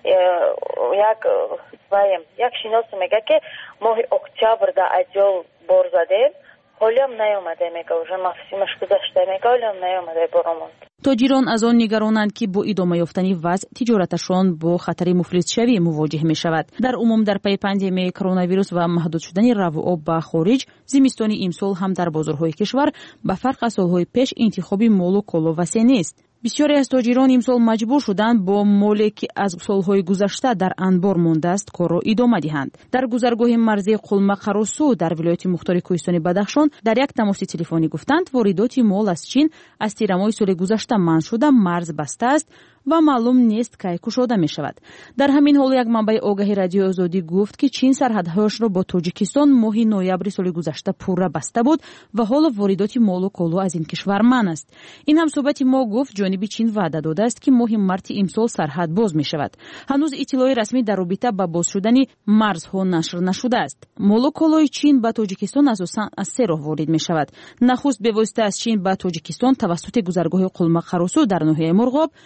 як шинос мега ки моҳи октябр да аҷол бор задем ҳолиам наёмаде мега уже мавсимаш гузашта мега ҳолиам наёмаде боромон. тоҷирон аз он нигаронанд ки бо идома ёфтани вазъ тиҷораташон бо хатари муфлисшавӣ мувоҷиҳ мешавад. дар умум дар пайи пандемияи коронавирус ва маҳдуд шудани равооб ба хориҷ зимистони имсол ҳам дар бозорҳои кишвар ба фарқ аз солҳои пеш интихоби молу коло васеъ нест. бисёре аз тоҷирон имсол маҷбур шуданд бо моле ки аз солҳои гузашта дар анбор мондааст корро идома диҳанд. дар гузаргоҳи марзии қулмақаросу дар вилояти мухтори кӯҳистони бадахшон дар як тамоси телефонӣ гуфтанд воридоти мол аз чин аз тирамоҳи соли гузашта манъ шуда марз бастааст ва маълум нест кай кушода мешавад. дар ҳамин ҳол як манбаи огаҳи радиои озодӣ гуфт ки чин сарҳадҳояшро бо тоҷикистон моҳи ноябри соли гузашта пурра баста буд ва ҳоло воридоти молу коло аз ин кишвар манъ аст. ин ҳамсоҳбати мо гуфт ҷониби чин ваъда додааст ки моҳи марти имсол сарҳад боз мешавад. ҳанӯз иттилои расмӣ дар робита ба боз шудани марзҳо нашр нашудааст. молу колои чин ба тоҷикистон асосан аз се роҳ ворид мешавад. нахуст бевосита аз чин ба тоҷикистон тавассути гузаргоҳи қулмақаросу дар ноҳияи мурғоб, дуввум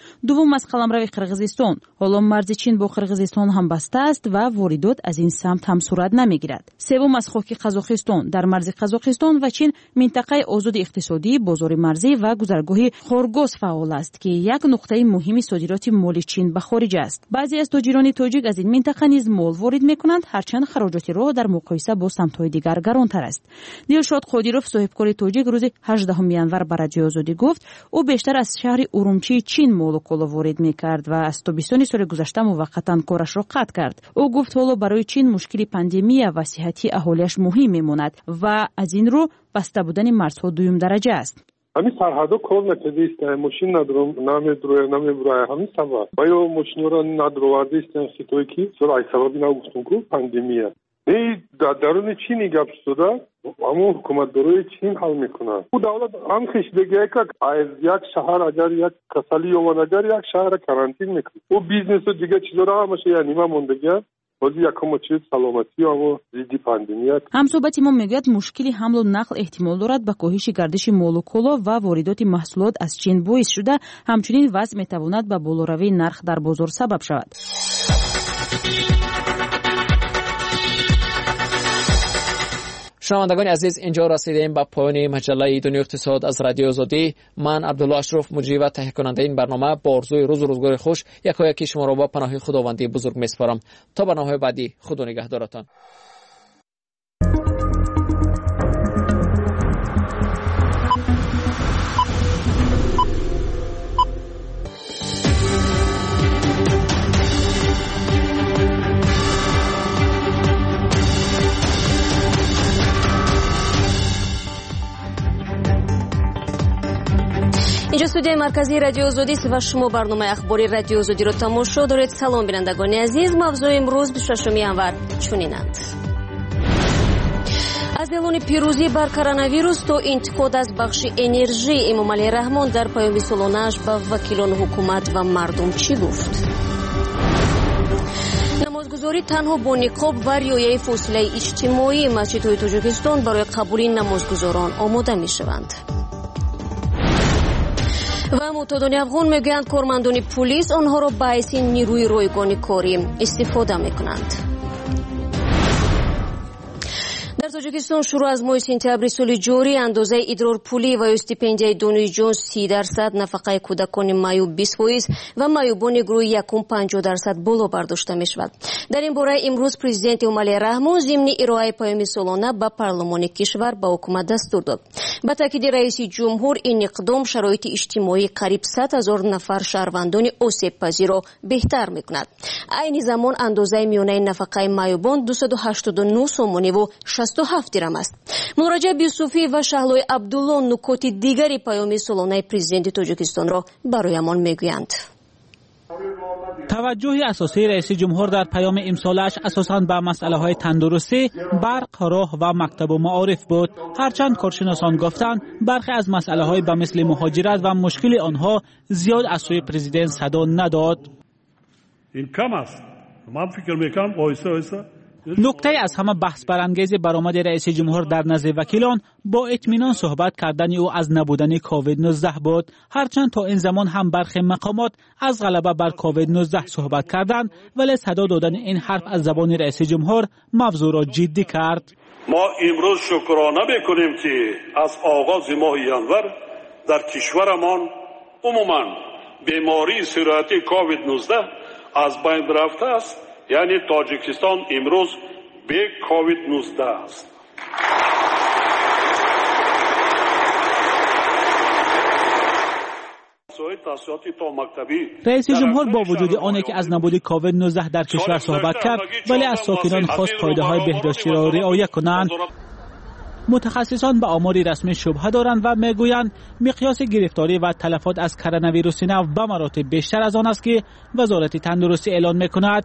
دوم از قلمرو قرقیزستان. حالا مرز چین با قرقیزستان هم بسته است و واردات از این سمت هم صورت نمیگیرد. سوم از خاک قزاقستان. در مرز قزاقستان و چین منطقه آزاد اقتصادی، بازار مرزی و گذرگاه خورگوس فعال است که یک نقطه مهم صادرات مال چین به خارج است. بعضی از تاجران تاجیک از این منطقه نیز مال وارد میکنند، هرچند خراجات راه در مقایسه با سمت‌های دیگر گرانتر است. دلشاد قادیروف صاحبکار تاجیک روز 18 ینور به رادیو آزادی گفت او بیشتر از شهر ارومچی چین مال و کالا وارد میکرد و از تابستان سال گذشته موقتا کارش را قطع کرد. او گفت حالا برای چین مشکل پاندمی و صحتی اهالیش مهم میماند و از این رو بسته بودن مرزها دوم درجه است. همین سرحدها کار نکرده است، ماشین ندارم، نمیبره همین سبب. باید ماشین را ندروارده است خیلی که سر سببی نگفتم که پاندمیه. نه درون چینی گپ شده، اما حکومت دروی چین حل میکنه. او دولت هم خشدگی که از یک شهر اگر یک کسلی اومد اگر یک شهر کرانتین میکنه. او بیزنس و دیگه چیزا را همش یعنی ما موندگی. بازی یکم چیز سلامتی و ضد پاندمی. همصحبت ما میگوید مشکلی حمل و نقل احتمال دارد به کاهش گردش مال و کالا و واردات محصولات از چین باعث شده، همچنین وضع میتواند به بالاروی نرخ در بازار سبب شود. شنوندگان عزیز، اینجا رسیدیم به پایان مجله دنیای اقتصاد از رادیو آزادی. من عبدالله اشرف، مجری و تهیه کننده این برنامه، با آرزوی روز و روزگار خوش یکی شما را با پناه خداوندی بزرگ میسپارم. تا برنامه بعدی، خدا نگهدارتان. اینجا استودیوی مرکزی رادیو آزادی است و شما برنامه اخباری رادیو آزادی را تماشا دارید. سلام بینندگان عزیز، موضوع امروز 26 ینور چنینند: از اعلان پیروزی بر کرونا ویروس تا انتقاد از بخش انرژی، امام علی رحمان در پیام سالانه‌اش به وکیلان حکومت و مردم چی گفت؟ نمازگزاری تنها با نقاب و رعایت فاصله اجتماعی، مسجدهای تاجیکستان برای قبول نمازگزاران آماده می‌شوند. و معتادان افغان میگویند کارمندان پلیس آنها را به حیث نیروی رایگان کاری استفاده میکنند. در تاجیکستان شروع از ماه سپتامبر سال جاری اندازه ادرار پولی و استیپندیای دانشجویان 30%، نفقه کودکان مایو 20% و مایوبان گروه یکم 50% بالا برداشته می شود. در این باره امروز پرزیدنت امام علی رحمان ضمن ارائه پیام سالانه به پارلمان کشور به حکومت دستور داد. با تاکید رئیس جمهور، این اقدام شرایط اجتماعی قریب 100,000 نفر شهروندان آسیب پذیر را بهتر می کند. عین زمان اندازه میانه نفقه مایوبان 289 سومانی و 67 درم است. مراجع بیوسوفی و شهلای عبدالله نکات دیگری پیام سالانه پرزیدنت تاجیکستان را برایمان میگویند. توجه اساسی رئیس جمهور در پیام امسالش اساساً به مسئله های تندرستی، برق، راه و مکتب و معارف بود. هرچند کارشناسان گفتند برخی از مسئله های به مثل مهاجرت و مشکل آنها زیاد از سوی پرزیدنت صدا نداد. این کم است. من فکر میکنم آیسته نکته از همه بحث برانگیز برآمد رئیس جمهور در نزد وکیلان با اطمینان صحبت کردن او از نبودن کووید 19 بود. هرچند تا این زمان هم برخی مقامات از غلبه بر کووید 19 صحبت کردند، ولی صدا دادن این حرف از زبان رئیس جمهور موضوع را جدی کرد. ما امروز شکرانه میکنیم که از آغاز ماه ینور در کشورمان عموما بیماری سرایت کووید 19 از بین رفته است. یعنی تاجیکستان امروز به کووید 19 است. رئیس جمهور با وجود آنکه که از نبود کووید 19 در کشور صحبت کرد، ولی از ساکنان خواست قاعده‌های بهداشتی را رعایت کنند. متخصصان به آمار رسمی شبهه دارند و میگویند مقیاس گرفتاری و تلفات از کرونا ویروس نو به مراتب بیشتر از آن است که وزارت تندرستی اعلان میکند.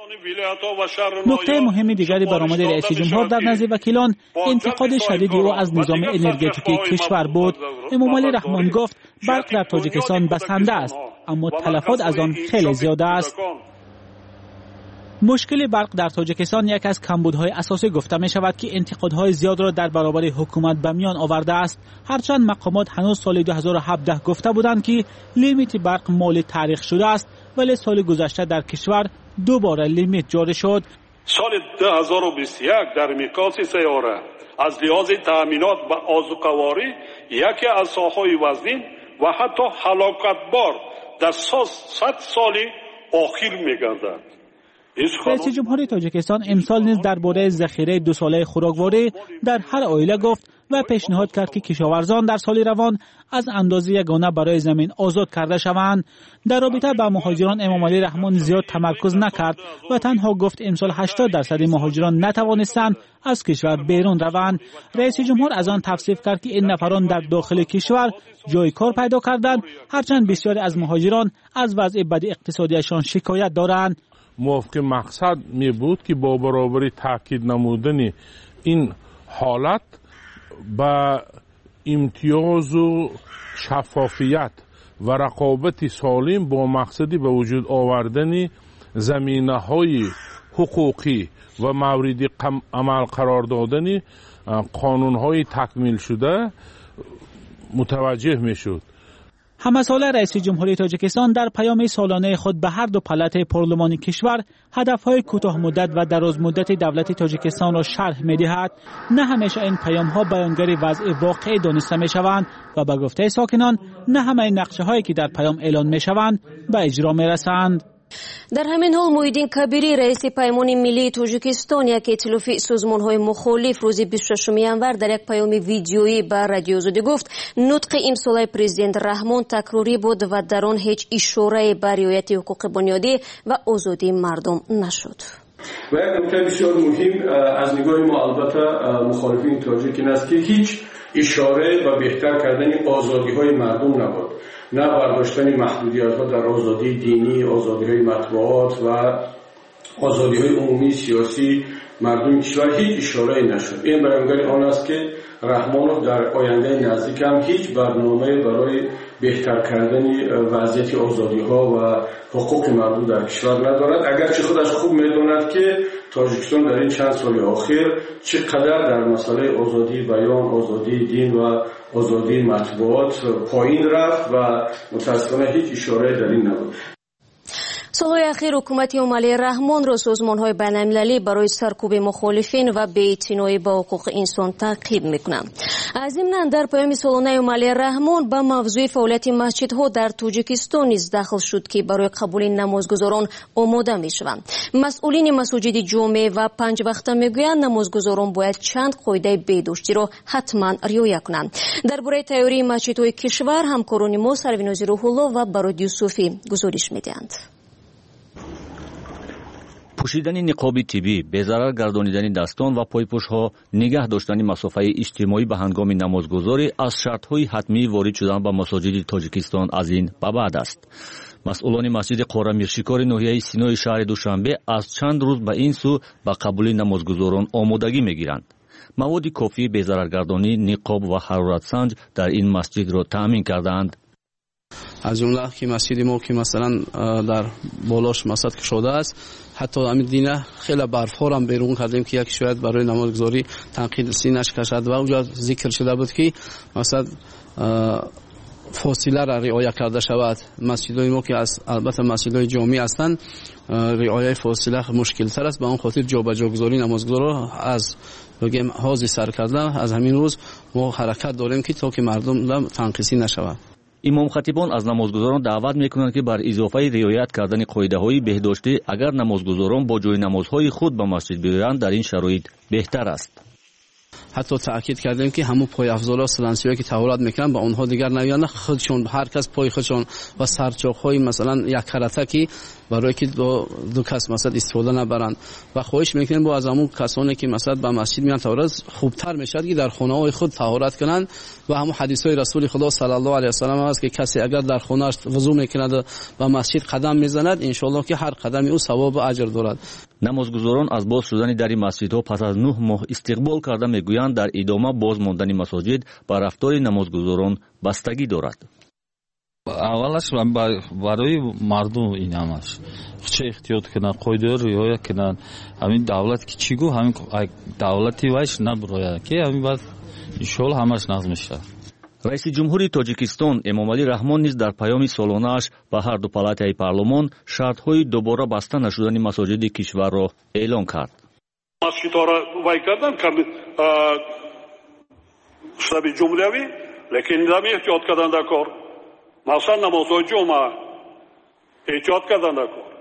نکته مهم دیگری برآمد رئیس جمهور در نزد وکیلان انتقاد شدید او از نظام انرژتیکی کشور بود. امام علی رحمان گفت برق در تاجیکستان بسنده است، اما تلفات از آن خیلی زیاده است. مشکل برق در تاجیکستان یک از کمبودهای اساسی گفته می شود که انتقادهای زیاد را در برابر حکومت به میان آورده است. هرچند مقامات هنوز سال 2017 گفته بودند که لیمیت برق مالی تاریخ شده است، ولی سال گذشته در کشور دوباره لیمیت جاری شد. سال 2021 در میقات سیاره از لحاظ تأمینات و آذوقه‌واری یکی از ساحه‌های وزین و حتی هلاکتبار در 100 سال آخر می‌گردد. رئیس جمهوری تاجیکستان امسال نیز درباره ذخیره 2 ساله خوراکواری در هر عائله گفت و پیشنهاد کرد که کشاورزان در سال روان از اندازه یگانه برای زمین آزاد کرده شوند. در رابطه با مهاجران امام علی رحمان زیاد تمرکز نکرد و تنها گفت امسال 80% مهاجران نتوانستند از کشور بیرون روند. رئیس جمهور از آن تفسیر کرد که این نفران در داخل کشور جای کار پیدا کردند، هرچند بسیاری از مهاجران از وضع بد اقتصادیشان شکایت دارند. موافق مقصد می بود که با برابری تاکید نمودن این حالت با امتیاز و شفافیت و رقابت سالم با مقصدی به وجود آوردن زمینه‌های حقوقی و مورد عمل قرار دادن قانون‌های تکمیل شده متوجه می‌شد. همساله رئیس جمهوری تاجیکستان در پیام سالانه خود به هر دو پالات پارلمانی کشور هدفهای کوتاه مدت و دراز مدت دولت تاجیکستان را شرح می‌دهد. نه همیشه این پیام‌ها بیانگر وضع واقعی دانسته می‌شوند و به گفته ساکنان نه همه نقشه‌هایی که در پیام اعلان می‌شوند به اجرا می‌رسند. در همین حال محیدین کبیری رئیس پیمان ملی تاجیکستان یک ائتلاف سازمان‌های مخالف روز 26 ینور در یک پیام ویدیویی به رادیو آزادی گفت نطق امسال پرزیدنت رحمان تکراری بود و در آن هیچ اشاره به رعایت حقوق بنیادی و آزادی مردم نشد. و یک نکته بسیار مهم از نگاه ما البته مخالفین تاجیک این است که هیچ اشاره به بهتر کردن آزادی‌های مردم نبود، نه برداشتن محدودیت‌ها در آزادی دینی، آزادی‌های مطبوعات و آزادی‌های عمومی سیاسی مردم کشور هیچ اشاره نشد. این بیانگر آن است که رحمانوف در آینده نزدیک هم هیچ برنامه برای بهتر کردن وضعیت آزادی‌ها و حقوق مردم در کشور ندارد، اگرچه خودش خوب می‌داند که تاجیکستان در این چند سال اخیر چقدر در مسئله آزادی بیان، آزادی دین و آزادی مطبوعات پایین رفت و متأسفانه هیچ اشاره در این نبود. سالهای اخیر حکومت امام علی رحمان را سازمان‌های بین‌المللی برای سرکوب مخالفین و بی‌اعتنایی به حقوق انسان تعقیب می‌کنند. از ضمن در پیام سالانه امام علی رحمان به موضوع فعالیت مسجدها در تاجیکستان نیز داخل شد که برای قبول نمازگزاران آماده می‌شوند. مسئولین مساجد جمعه و 5 وقته می‌گویند نمازگزاران باید چند قاعده بهداشتی را حتما رعایت کنند. درباره تیاری مسجدهای کشور همکاران ما سرویناز روح الله و برادیو صوفی گزارش می‌دهند. پوشیدن نقاب طبی، بی‌ضرر گردانیدن دستان و پایپوش‌ها، نگه داشتن مسافه اجتماعی به هنگام نمازگزاری از شرط‌های حتمی وارد شدن به مساجد تاجیکستان از این به بعد است. مسئولان مسجد قاره میرشکار ناحیه سینای شهر دوشنبه از چند روز به این سو به قبول نمازگزاران آمادگی می‌گیرند. مواد کافی بی‌ضررگردانی، نقاب و حرارت سنج در این مسجد را تأمین کردند. از جمله که مسجد ما که مثلا در بالاش مسجد کشوده است، حتی همین دینه خیلی برف‌ها هم بیرون کردیم که یک شاید برای نمازگزاری تنقید سینه‌اش کشد و اونجا ذکر شده بود که مثلا فاصله را رعایت کرده شود. مسجدهای ما که البته مسجدهای جامع هستند رعایت فاصله مشکل تر است، به اون خاطر جابجاگذاری نمازگزارا از بگیم حاضر سر کرده. از همین روز ما حرکت داریم که تا که مردم تنقیسی نشود. امام خطیبان از نمازگزاران دعوت میکنند که بر اضافه رعایت کردن قاعده‌های بهداشتی اگر نمازگزاران با جای نمازهای خود به مسجد بیایند در این شرایط بهتر است. حتی تاکید کردیم که همون پای افضالا سلنسیایی که طهارت میکنن با اونها دیگر نیایند، خودشون هر کس پای خودشون و سرچاخهای مثلا یک کرتکی برای که دو کس مثلا استفاده نبرند و خواهش میکنیم با از همون کسانی که مثلا به مسجد میان طهارت خوبتر میشد که در خانه های خود طهارت کنند و همون حدیث های رسول خدا صلی الله علیه و سلم است که کسی اگر در خانه‌اش وضو میکند و مسجد قدم میزند ان شاء الله که هر قدمی او ثواب و اجر دارد. نمازگزاران از باز شدن در مسجدها پس از 9 ماه استقبال کرده میگویند در ادامه باز ماندن مساجد با رفتار نمازگزاران بستگی دارد. اولش برای مردم این همش چه احتیاط کنن، قاعده رعایت کنن. همین دولت که چی گفت، همین دولتی وایش نبراید که همین بعد ان شاء الله همش نظم میشه. رئیس جمهوری تاجیکستان امامعلی رحمان نیز در پیام سالانه‌اش به هر دو پالاتای پارلمان شرط‌های دوباره بسته نشدن مساجد کشور را اعلام کرد. مسجدها را وای کردن شب جمهوری، لیکن نمی احتیاط کردن در کار. مثلا نمازهای جمعه احتیاط کردن در کار.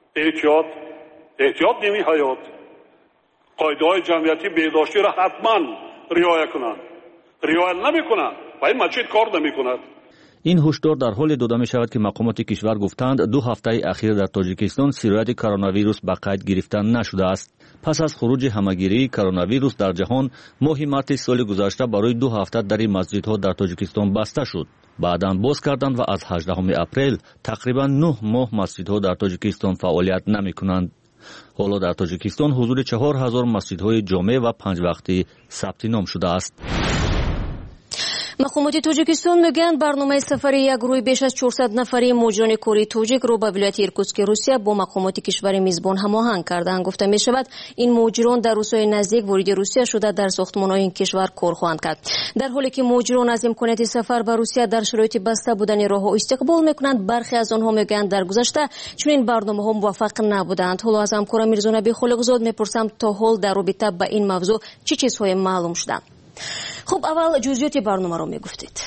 احتیاط نمی حیات. قاعده های جمعیتی بهداشتی را حتما رعایت کنند. رعایت نمی کنند و این مسجد کار نمی کند. این هشدار در حال داده می شود که مقامات کشور گفتند 2 هفته اخیر در تاجیکستان سیرایت کرونا ویروس به قید گرفتن نشده است. پس از خروج همهگیری کرونا ویروس در جهان ماه مارس سال گذشته برای 2 هفته در مسجدها در تاجیکستان بسته شد. بعداً باز کردند و از 18 اپریل تقریبا 9 ماه مسجدها در تاجیکستان فعالیت نمی کنند. حالا در تاجیکستان حضور 4000 مسجدهای جامع و 5 وقتی ثبت نام شده است. مقامات تاجیکستان میگن برنامه سفر یک گروه بیش از 400 نفری مهاجران کره تاجیک رو به ولایت ایرکوتسک روسیه با مقامات کشور میزبان هماهنگ کردند. گفته می شود این مهاجران در روزهای نزدیک وارد روسیه شده در ساختمان‌های این کشور کار خواهند کرد. در حالی که مهاجران از امکانات سفر به روسیه در شرایط بسته بودن راه‌ها استقبال میکنند، برخی از آنها میگن در گذشته چنین برنامه‌ها موفق نبودند. حالا از همکارم میرزا نبی خالقزاد میپرسم تا حال در رابطه با این موضوع چه چیزهای معلوم شده؟ خب اول جزئیات برنامه رو میگفتید.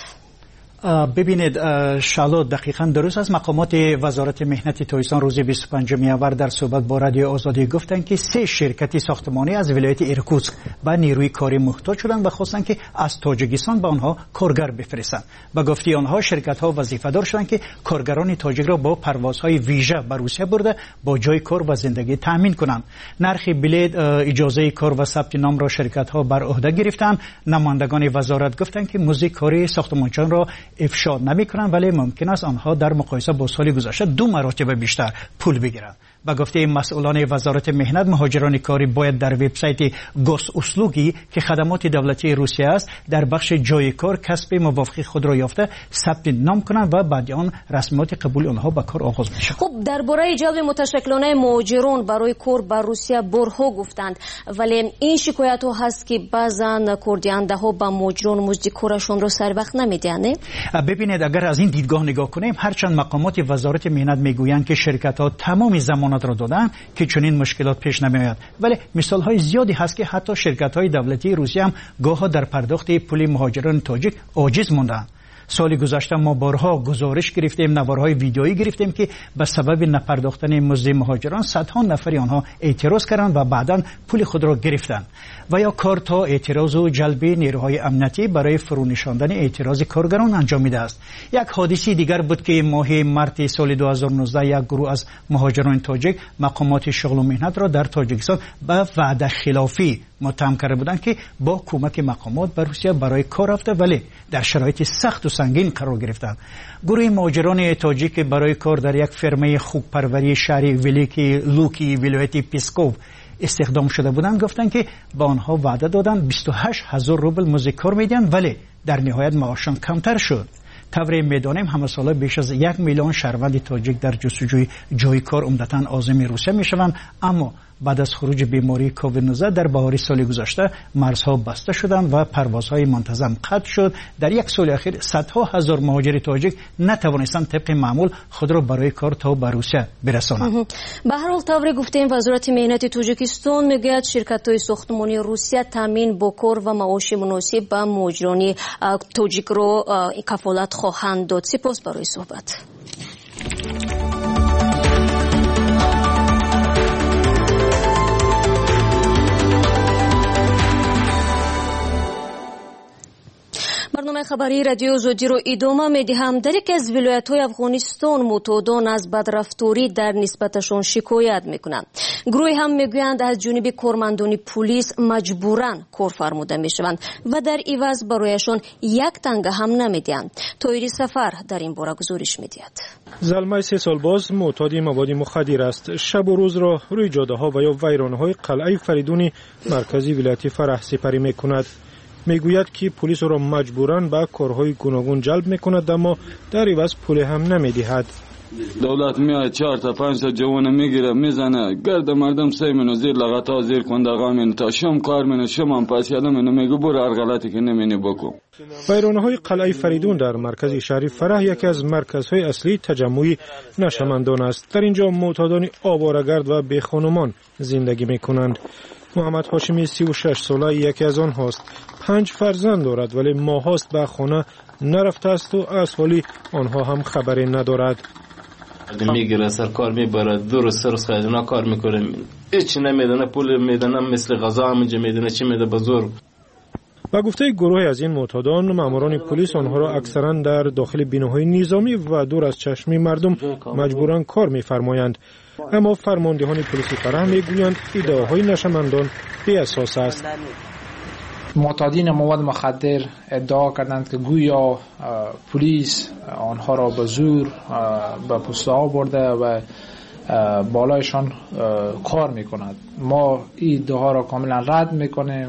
ببینید شالو دقیقاً درست از مقامات وزارت مهنت تاجیکستان روز 25 آور در صحبت با رادیو آزادی گفتند که 3 شرکت ساختمانی از ولایت ایرکوتسک به نیروی کاری محتاج شدند و خواستند که از تاجیکستان به آنها کارگر بفرستند. به گفته آنها شرکت‌ها وظیفه‌دار شدند که کارگران تاجیک را با پروازهای ویژه به روسیه برده با جای کار و زندگی تامین کنند. نرخ بلیط، اجازه کار و ثبت نام را شرکت‌ها بر عهده گرفتند. نمایندگان وزارت گفتند که مزد کاری ساختمانچیان را افشا نمی‌کنند، ولی ممکن است آنها در مقایسه با سال گذشته 2 مرتبه بیشتر پول بگیرند. به گفته مسئولان وزارت مهنت، مهاجران کاری باید در وبسایت گوس اسلوگی که خدمات دولتی روسیه است در بخش جای کار کسب موافقت خود را یافته ثبت نام کنند و بعد آن رسمیات قبول آنها به کار آغاز می‌شود. خب درباره جلب متشکلانه مهاجران برای کار به روسیه برها گفتند، ولی این شکایت ها هست که بعضن کاردهنده ها به مهاجران مزد کارشون را سر وقت نمیدهند. ببینید اگر از این دیدگاه نگاه کنیم، هرچند مقامات وزارت مهنت میگویند که شرکت ها تمام زمان را دادن که چنین مشکلات پیش نمیآید، ولی مثال های زیادی هست که حتی شرکت های دولتی روسیه هم گاه در پرداخت پول مهاجران تاجیک عاجز موندند. سال گذشته ما بارها گزارش گرفتیم، نوارهای ویدیویی گرفتیم که به سبب نپرداختن مزد مهاجران صدها نفری آنها اعتراض کردند و بعداً پول خود را گرفتند. و یا کار تا اعتراض و جلب نیروهای امنیتی برای فرونشاندن اعتراض کارگران انجامیده است. یک حادثه دیگر بود که ماه مارس سال 2019 یک گروه از مهاجران تاجیک مقامات شغل و مهنت را در تاجیکستان به وعده خلافی متهم کرده بودند که با کمک مقامات به روسیه برای کار رفته، ولی در شرایط سخت و سنگین قرار گرفتند. گروه مهاجران تاجیک برای کار در یک فرمه خوک پروری شهر ولیکی لوکی ولایت پیسکوف استخدام شده بودند. گفتند که با آنها وعده دادند 28000 روبل مزد کار میدن، ولی در نهایت معاششان کمتر شد. طوری میدانیم همه ساله بیش از 1 میلیون شهروند تاجیک در جستجوی جای کار عمدتاً عازم روسیه میشوند، اما بعد از خروج بیماری کووید 19 در بهار سال گذشته مرزها بسته شدند و پروازهای منتظم قطع شد. در یک سال اخیر صدها هزار مهاجر تاجیک نتوانستند طبق معمول خود را برای کار تا به روسیه برسانند. به هر حال طوری گفتیم وزارت مهنت تاجیکستان میگوید شرکت‌های ساختمانی روسیه تامین با کار و معاش مناسب به مهاجران تاجیک را کفالت خواهند داد. سپاس برای صحبت. برنامه خبری رادیو آزادی رو ادامه میدهم. در یکی از ولایت‌های افغانستان معتادان از بدرفتاری در نسبتشان شکایت میکنند. گروهی هم میگویند از جانب کارمندان پلیس مجبوراً کار فرموده میشوند و در عوض برایشان 1 تنگه هم نمیدهند. طاهر سفر در این باره گزارش میدهد. زلمه 3 سال باز معتاد مواد مخدر است. شب و روز را روی جاده ها و یا ویرانه های قلعه فریدون مرکزی ولایت فرح سپری میکند. میگوید که پلیس را مجبوراً به کارهای گوناگون جلب میکند اما در عوض پول هم نمیدهد. دولت میاد 4 تا 5 تا جوان میگیره میزنه گرد مردم سیمنو زیر لغتا زیر کندغا مینو تا شم کار مینو شم پس یادم میگه برو هر غلطی که نمینی بکن. ویرانه‌های قلعه فریدون در مرکز شهر فرح یکی از مرکزهای اصلی تجمع نشمندان است. در اینجا معتادان آواره‌گرد و بی‌خانمان زندگی میکنند. محمد هاشمی 36 ساله یکی از آنهاست. 5 فرزند دارد ولی ماهاست به خانه نرفته است و از حالی آنها هم خبری ندارد. میگیره سر کار میبره دور سرس خیلینا کار میکنه هیچ نمیدونه پول میدونه مثل غذا همینجا میدونه چی میده بزرگ. با گفته گروهی از این معتادان ماموران پلیس آنها را اکثرا در داخل بیناهای نظامی و دور از چشم مردم مجبورا کار میفرمایند، اما فرماندهان پلیس فرح میگویند ادعاهای نشمندان بی اساس است. معتادین مواد مخدر ادعا کردند که گویا پلیس آنها را به زور به پست آورده و بالایشان کار میکند. ما این ادعا را کاملا رد میکنیم.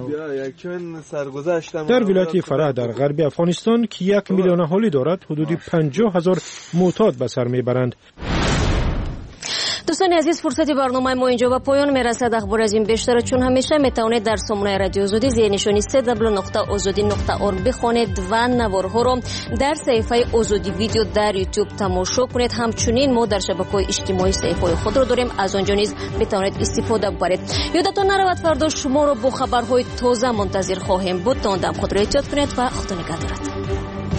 در ولایت فرح در غرب افغانستان که 1 میلیون اهالی دارد حدود 50,000 معتاد به سر میبرند. دوستان عزیز، فرصت برنامه ما اینجا به پایان میرسد. اخبار از این بیشتر چون همیشه میتوانید در سامانه رادیو آزادی زیر نشانی www.azadi.org بخوانید و نوارها را در صفحه آزادی ویدیو در یوتیوب تماشا کنید. همچنین ما در شبکه‌های اجتماعی صفحه خود را داریم، از آنجا نیز میتوانید استفاده ببرید. یادتان نرود فردا شما را با خبرهای تازه منتظر خواهیم بود. تا آن دم خود را احتیاط کنید و خدا نگهدارت.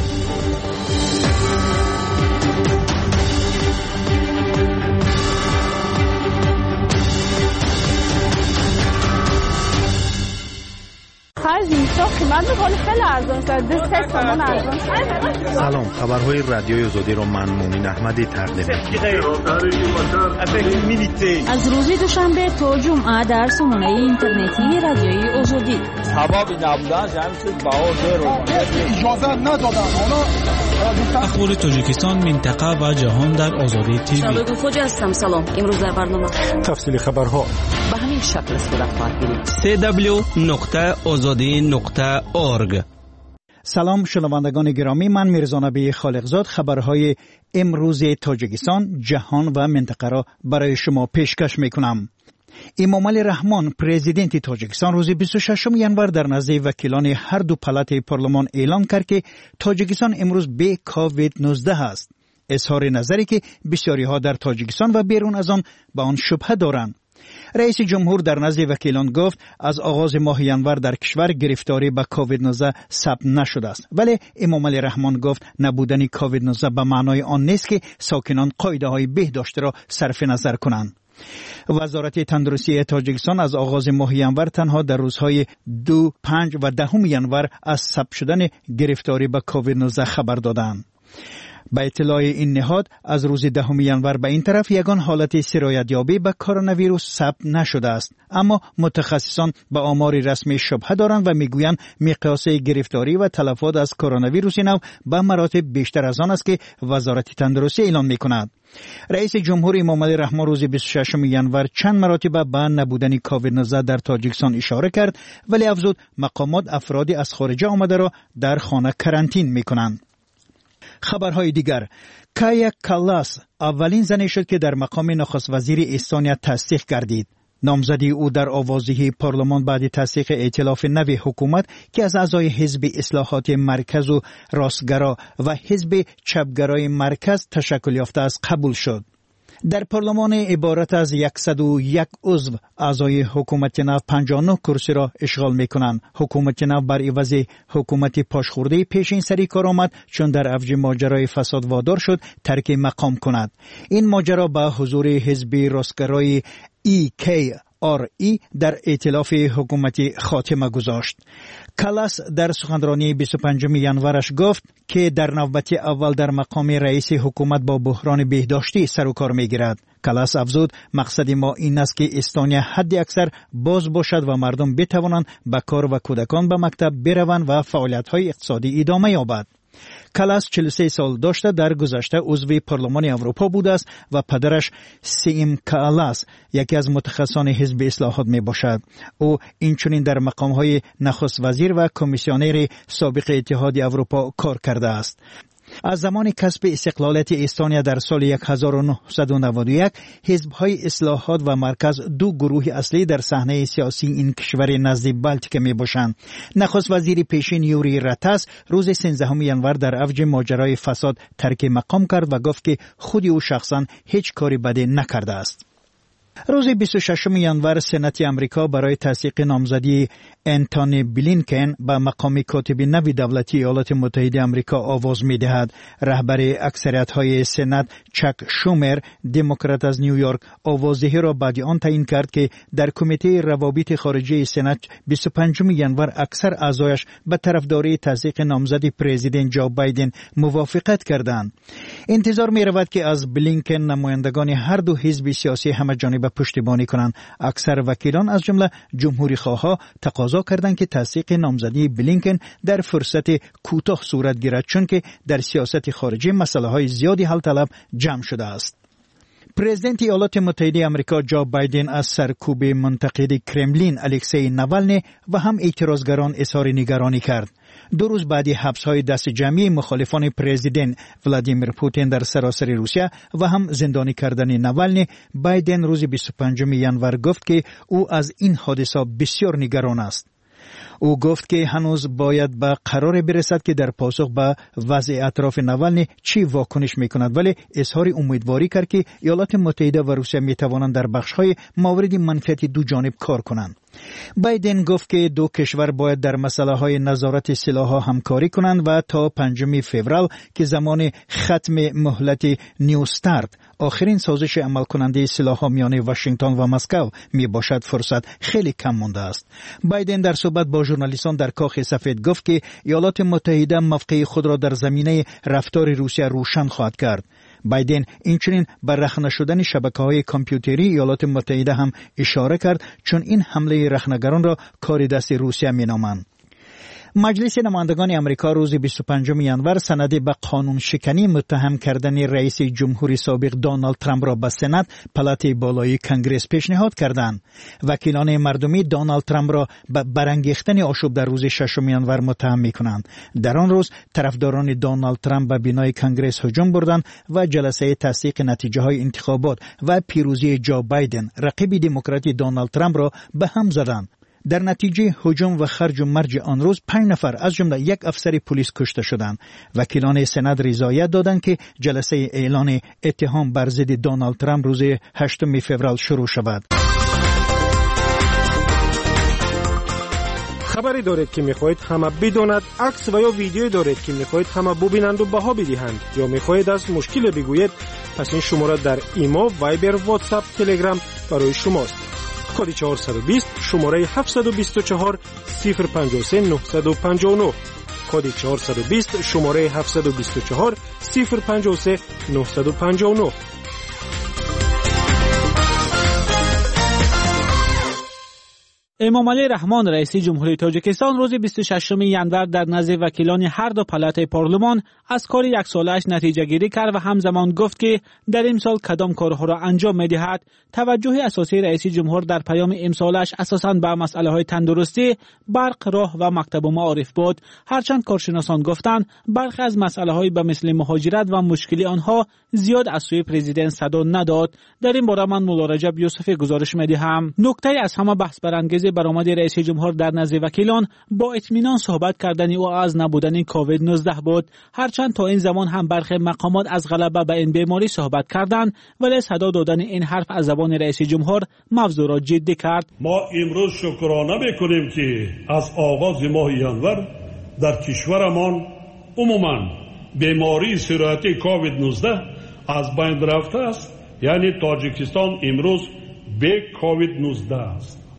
سلام، خبرهای رادیوی آزادی را من مومن احمدی تقدیم می‌کنم. از روز دوشنبه تا جمعه در سامانه اینترنتی رادیوی آزادی. سبب نبودن همین باور رو اجازه ندادن. اخبار تاجیکستان، منطقه و جهان در آزادی تیوی. شالوی خوجا هستم. سلام. امروز در برنامه تفصیل خبرها به همین شکل صورت خواهد گرفت. www.azadi.org. سلام شنوندگان گرامی، من میرزا نبی خالقزاد خبرهای امروز تاجیکستان، جهان و منطقه را برای شما پیشکش میکنم. امامعلی رحمان پرزیدنت تاجیکستان روز 26 ژانویه در نزد وکیلان هر دو پالات پارلمان اعلام کرد که تاجیکستان امروز به کووید 19 است. اظهار نظری که بسیاری ها در تاجیکستان و بیرون از آن به آن شبهه دارند. رئیس جمهور در نزد وکیلان گفت از آغاز ماه ژانویه در کشور گرفتاری به کووید 19 ثبت نشده است، ولی امامعلی رحمان گفت نبودن کووید 19 به معنای آن نیست که ساکنان قاعده های بهداشت را صرف نظر کنند. وزارت تندرستی تاجیکستان از آغاز ماه ژانویه تنها در روزهای 2، 5 و 10 ژانویه از ثبت شدن گرفتاری به کووید 19 خبر دادند. با اطلاع این نهاد از روز 10 ژانویه به این طرف یگان حالت سرایت یابی به کرونا ویروس ثبت نشده است، اما متخصصان به آمار رسمی شبهه دارند و میگویند مقیاس گرفتاری و تلفات از کرونا ویروس نو به مراتب بیشتر از آن است که وزارت تندرستی اعلام میکند. رئیس جمهور امامعلی رحمان روز 26 ژانویه چند مرتبه به نبودن کووید 19 در تاجیکستان اشاره کرد، ولی افزود مقامات افرادی از خارج آمده را در خانه کرانتین میکنند. خبرهای دیگر، کایا کالاس اولین زنی شد که در مقام نخست وزیر استونیا تصدیق گردید. نامزدی او در آوازی پارلمان بعد تصدیق ائتلاف نو حکومت که از اعضای حزب اصلاحات مرکز و راستگرا و حزب چپگرای مرکز تشکل یافته است قبول شد. در پارلمان عبارت از 101 عضو اعضای حکومت نو 59 کرسی را اشغال میکنند. حکومت نو بر عوض حکومت پاشخورده پیشین سری کار آمد چون در اوج ماجرای فساد وادار شد ترک مقام کند. این ماجرا با حضور حزب راستگرای EKRE در ائتلاف حکومتی خاتمه گذاشت. کالاس در سخنرانی 25 ژانویه‌اش گفت که در نوبت اول در مقام رئیس حکومت با بحران بهداشتی سر و کار میگیرد. کالاس افزود مقصد ما این است که استونیا حد اکثر باز باشد و مردم بتوانند به کار و کودکان به مکتب بروند و فعالیت‌های اقتصادی ادامه یابد. کالاس 43 سال داشته، در گذشته عضو پارلمان اروپا بوده است و پدرش سیم کالاس یکی از متخصصان حزب اصلاحات می باشد. او اینچنین در مقام‌های نخست وزیر و کمیسیونر سابق اتحاد اروپا کار کرده است. از زمان کسب استقلالیت استونیا در سال 1991 حزب‌های اصلاحات و مرکز دو گروه اصلی در صحنه سیاسی این کشور نزد بالتیک میباشند. نخست وزیر پیشین یوری راتاس روز 13 ژانویه در اوج ماجرای فساد ترک مقام کرد و گفت که خود او شخصا هیچ کاری بدی نکرده است. روز 26 ژانویه سنات امریکا برای تصدیق نامزدی انتونی بلینکن به مقام کاتب نوی دولتی ایالات متحده امریکا آواز می‌دهد. رهبر اکثریت‌های سنات چک شومر دموکرات از نیویورک آوازدهی را بعد آن تعیین کرد که در کمیته روابط خارجی سنات 25 ژانویه اکثر اعضایش به طرفداری تصدیق نامزدی پرزیدنت جو بایدن موافقت کردند. انتظار می‌رود که از بلینکن نمایندگان هر دو حزب سیاسی همه‌جانبه پشتیبانی کنند. اکثر وکیلان از جمله جمهوری خواها تقاضا کردند که تصدیق نامزدی بلینکن در فرصت کوتاه صورت گیرد، چون که در سیاست خارجی مسائل زیادی حل طلب جمع شده است. پرزیدنت ایالات متحده آمریکا جو بایدن از سرکوب منتقد کرملین الکسی ناوالنی و هم اعتراضگران اظهار نگرانی کرد. 2 روز بعد حبس‌های دست جمعی مخالفان پرزیدنت ولادیمیر پوتین در سراسر روسیه و هم زندانی کردن ناوالنی، بایدن روز 25 ژانویه گفت که او از این حادثه بسیار نگران است. او گفت که هنوز باید به قرار برسد که در پاسخ به وضع اطراف ناوالنی چی واکنش میکند، ولی اظهار امیدواری کرد که ایالات متحده و روسیه میتوانند در بخش‌های مورد منفعت دو جانب کار کنند. بایدن گفت که دو کشور باید در مسائل نظارت سلاح‌ها همکاری کنند و تا 5 فوریه که زمان ختم مهلت نیو استارت آخرین سازش عمل کننده سلاح‌ها میان واشنگتن و مسکو می باشد فرصت خیلی کم مانده است. بایدن در صحبت با ژورنالیستان در کاخ سفید گفت که ایالات متحده موقع خود را در زمینه رفتار روسیه روشن خواهد کرد. بایدن اینچنین به رخنه شدن شبکه‌های کامپیوتری ایالات متحده هم اشاره کرد، چون این حمله رخنه‌گران را کار دست روسیه می‌نامند. مجلس نمایندگان امریکا روز 25 ژانویه سند به قانون شکنی متهم کردن رئیس جمهوری سابق دونالد ترامپ را به سنات پالات بالای کنگره پیشنهاد کردند. وکیلان مردمی دونالد ترامپ را به برانگیختن آشوب در روز 6 ژانویه متهم می‌کنند. در آن روز طرفداران دونالد ترامپ به بنای کنگره هجوم بردند و جلسه تصدیق نتیجه‌های انتخابات و پیروزی جو بایدن رقیب دموکرات دونالد ترامپ را به هم زدند. در نتیجه هجوم و خرج و مرج آن روز 5 نفر از جمله یک افسر پلیس کشته شدند. وکیلان سنات رضایت دادند که جلسه اعلان اتهام بر ضد دونالد ترامپ روز 8 فوریه شروع شود. خبری دارید که میخواهید همه بداند، عکس و یا ویدیویی دارید که میخواهید همه ببینند و بها بدهند، یا میخواهید از مشکل بگویید، پس این شماره در ایما، وایبر، واتساپ، تلگرام برای شماست. کد 420 شماره 724 053 959. کد 420 شماره 724 053 959. امامعلی رحمان رئیس جمهوری تاجیکستان روز 26 ژانویه در نزد وکیلان هر دو پالات پارلمان از کار یک سالش نتیجه گیری کرد و همزمان گفت که در امسال کدام کارها را انجام می‌دهد. توجه اساسی رئیس جمهور در پیام امسالش اساساً به مسائل‌های تندرستی، برق، راه و مکتب و معارف بود. هرچند کارشناسان گفتند برخی از مسائل‌های به مثل مهاجرت و مشکلی آنها زیاد از سوی پرزیدنت صدا نداد. در این باره من مولا رجب یوسفی گزارش می‌دهم. نکته از همه بحث برانگیز برآمد رئیس جمهور در نزد وکیلان با اطمینان صحبت کردن او از نبودن کووید 19 بود. هرچند تا این زمان هم برخی مقامات از غلبه به این بیماری صحبت کردند، ولی صدا دادن این حرف از زبان رئیس جمهور موضوع را جدی کرد. ما امروز شکرانه می‌کنیم که از آغاز ماه ژانویه در کشورمان عموما بیماری سرایتی کووید 19 از بین رفته است. یعنی تاجیکستان امروز به کووید 19 است.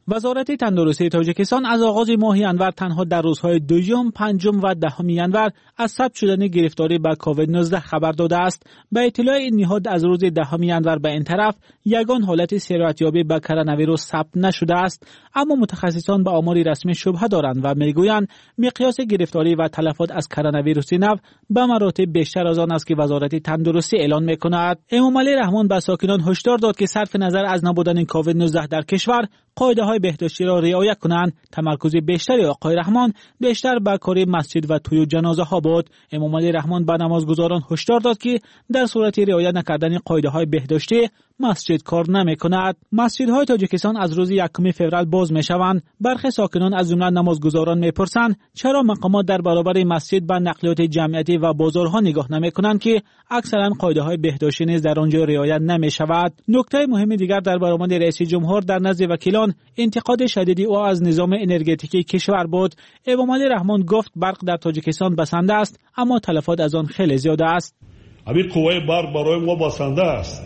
وزارت تندرستی تاجیکستان از آغاز ماه انور تنها در روزهای 2، 5 و 10 انور از ثبت شدن گرفتاری به کووید 19 خبر داده است. به اطلاع این نهاد از روز 10 انور به این طرف یگان حالت سرایتیابی به کرونا ویروس ثبت نشده است، اما متخصصان به آمار رسمی شبهه دارند و میگویند مقیاس گرفتاری و تلفات از کرونا ویروس نو به مراتب بیشتر از آن است که وزارت تندرستی اعلان میکند. امام علی رحمان به ساکنان هشدار داد که صرف نظر از نبودن کووید 19 در کشور قاعده‌های بهداشتی را رعایت کنند. تمرکز بیشتری آقای رحمان بیشتر به کار مسجد و توی جنازه ها بود. امام علی رحمان به نمازگزاران هشدار داد که در صورت رعایت نکردن قاعده‌های بهداشتی مسجد کار نمی‌کند. مسجدهای تاجیکستان از روز 1 فوریه باز می‌شوند. برخی ساکنان از جمله نمازگزاران می‌پرسند چرا مقامات در برابر مسجد به نقلیات جمعیتی و بازارها نگاه نمی‌کنند که اکثرا قاعده‌های بهداشتی نیز در آنجا رعایت نمی‌شود. نکته مهم دیگر در برآمد رئیس جمهور در نزد وکیلان انتقاد شدیدی او از نظام انرژتیکی کشور بود. امام علی رحمان گفت برق در تاجیکستان بسنده است، اما تلفات از آن خیلی زیاد است. همین قوه برق برای ما بسنده است،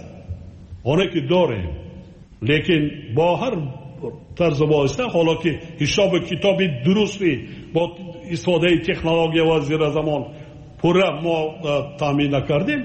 آنه که داریم، لیکن با هر طرز واسطه حالا که حساب کتاب درستی با استفاده تکنولوژی و زیر زمان پورا ما تامین نکردیم،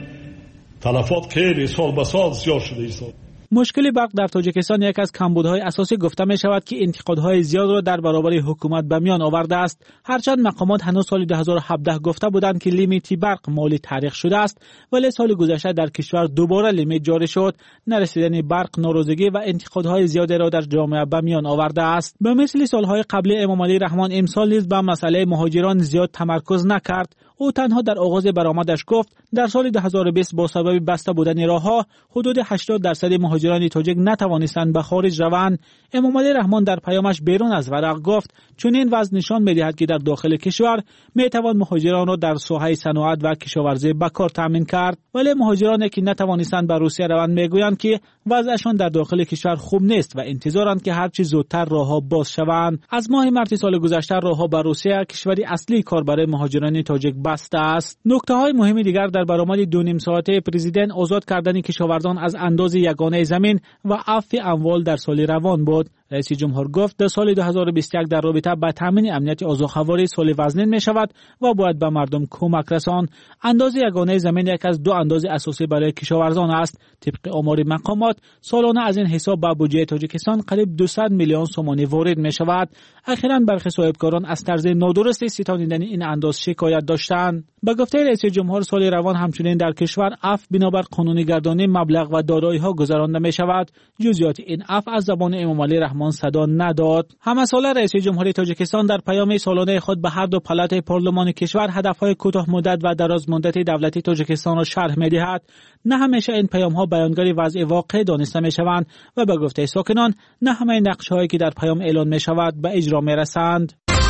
تلفات خیلی سال به سال زیاد شده است. مشکل برق در تاجیکستان یک از کمبودهای اساسی گفته می شود که انتقادهای زیاد را در برابر حکومت به میان آورده است. هرچند مقامات هنوز سال 2017 گفته بودند که لیمیت برق مالی تعریق شده است، ولی سال گذشته در کشور دوباره لیمیت جاری شد. نرسیدن برق ناراضگی و انتقادهای زیادی را در جامعه به میان آورده است. به مثل سالهای قبلی امام علی رحمان امسال نیز به مسئله مهاجران زیاد تمرکز نکرد. او تنها در آغاز برآمدش گفت در سال 2020 با سبب بسته بودن راهها حدود 80% مهاجران تاجیک نتوانستند به خارج روند. امام علی رحمان در پیامش بیرون از ورق گفت چون این وضع نشان می‌دهد که در داخل کشور میتوان مهاجران را در ساحه صنعت و کشاورزی به کار تامین کرد، ولی مهاجرانی که نتوانستند به روسیه روند میگویند که وضعشان در داخل کشور خوب نیست و انتظارند که هرچی زودتر راهها باز شوند. از ماه مارس سال گذشته راهها به روسیه، کشوری اصلی کار برای مهاجران تاجیک بسته است. نکته‌های مهم دیگر در برآمد 2.5 ساعته پرزیدنت آزاد کردن کشاورزان از انداز یگانه زمین و عفو اموال در سال روان بود. رئیس جمهور گفت در سال 2021 در رابطه با تامین امنیت آذوقهواری سال وزنین می شود و باید به مردم کمک رساند. انداز یگانه زمین یک از 2 انداز اساسی برای کشاورزان است. طبق آمار مقامات سالانه از این حساب به بودجه تاجیکستان قریب 200 میلیون سومانی وارد می شود. اخیراً برخی صاحبکاران از طرز نادرست ستانیدن این انداز شکایت داشتند. به گفته رئیس جمهور سال روان همچنین در کشور عفو بنابر قانونی گردانی مبلغ و دارایی‌ها گذرانده می شود. جزئیات این عفو از زبان امام علی رحمان صدا نداد. همساله رئیس جمهوری تاجیکستان در پیام سالانه خود به هر دو پالات پارلمان کشور هدف‌های کوتاه مدت و دراز مدت دولتی تاجیکستان را شرح می‌دهد. نه همیشه این پیام‌ها بیانگر وضع واقع دانسته می‌شوند و به گفته ساکنان نه همه نقشه‌هایی که در پیام اعلان می‌شود به اجرا می‌رسند.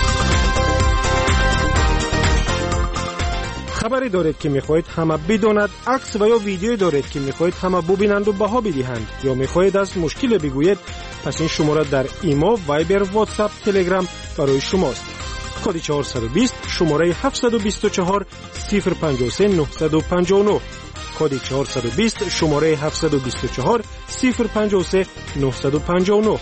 خبری دارید که میخواهید همه بداند، عکس و یا ویدیویی دارید که میخواهید همه ببینند و بها بدهند، یا میخواهید از مشکل بگویید، پس این شماره در ایمو، وایبر، واتساپ، تلگرام برای شماست. کد 420 شماره 724 053 959. کد 420 شماره 724 053 959.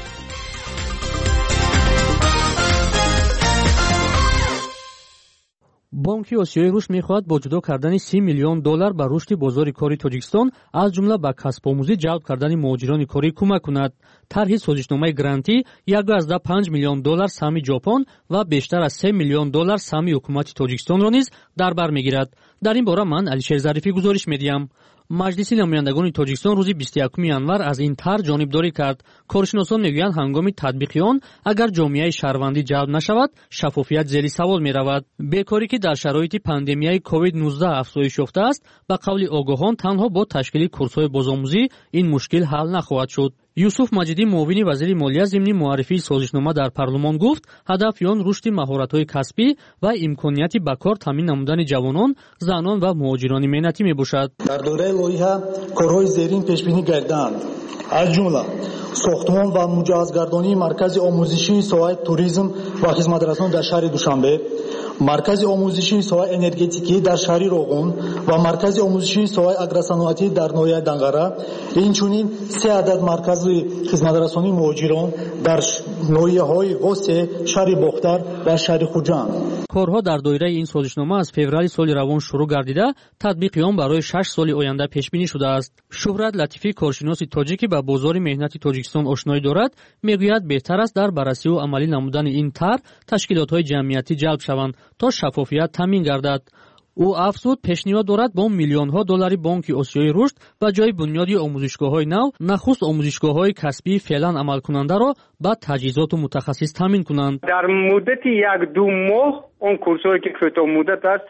بانک آسیای رشد می‌خواهد با جدا کردن 30 میلیون دلار به رشد بازار کاری تاجیکستان از جمله به کسب آموزی جلب کردن مهاجران کاری کمک کند. طرح سازشنامه گرانتی 1.5 میلیون دلار سهمی ژاپن و بیشتر از 3 میلیون دلار سهمی حکومت تاجیکستان را نیز در بر می‌گیرد. در این باره من علیشیر ظریفی گزارش می‌دهم. مجلس نمایندگان تاجیکستان روز 21 انور از این طرح جانبداری کرد. کارشناسان میگویند هنگام تطبیق آن اگر جامعه شهروندی جلب نشود شفافیت زیر سوال می‌رود. بیکاری که در شرایط پاندمیای کووید 19 افزایش یافته است، به قول آگاهان تنها با تشکیل کورس‌های بازآموزی این مشکل حل نخواهد شد. یوسف مجیدی معاون وزیر مالیه ضمن معرفی سازشنامه در پارلمان گفت هدف آن رشد مهارت‌های کسبی و امکانیت به کار تامین نمودن جوانان، زنان و مهاجران مهنتی میباشد. در دوره لایحه کارهای زیرین پیش بینی گردیدند، از جمله ساختمان و مجهزگردانی مرکز آموزشی ساحه توریسم و خدمترسانی در شهر دوشنبه، маркази омӯзишии соҳаи энергетикӣ дар шаҳри Роғун ва маркази омӯзишии соҳаи агросаноатӣ дар ноҳияи Данғара, инчунин 3 адад маркази хизматрасонии муҳоҷирон дар ноҳияҳои Ғосе, шаҳри Бохтар ва шаҳри Хуҷанд. корҳо дар доираи ин созишнома аз феврали соли равон шурӯъ гардида татбиқи он барои 6 соли оянда пешбинӣ шудааст. Шуҳрат Латифӣ, коршиноси тоҷик ки ба бозори меҳнати Тоҷикистон ошноӣ дорад, мегӯяд беҳтар аст дар баррасиву амалӣ намудани ин тар ташкилотҳои ҷамъиятӣ ҷалб шаванд то шаффофият таъмин гардад. ӯ афзуд, пешниҳод дорад бо миллионҳо доллари Бонки Осиёи рушд ба ҷои бунёди омӯзишгоҳҳои нав, нахуст омӯзишгоҳҳои касбии феълан амалкунандаро ба таҷҳизоту мутахассис таъмин кунанд. дар муддати 1-2 моҳ он курсҳое ки кӯтоҳмуддат аст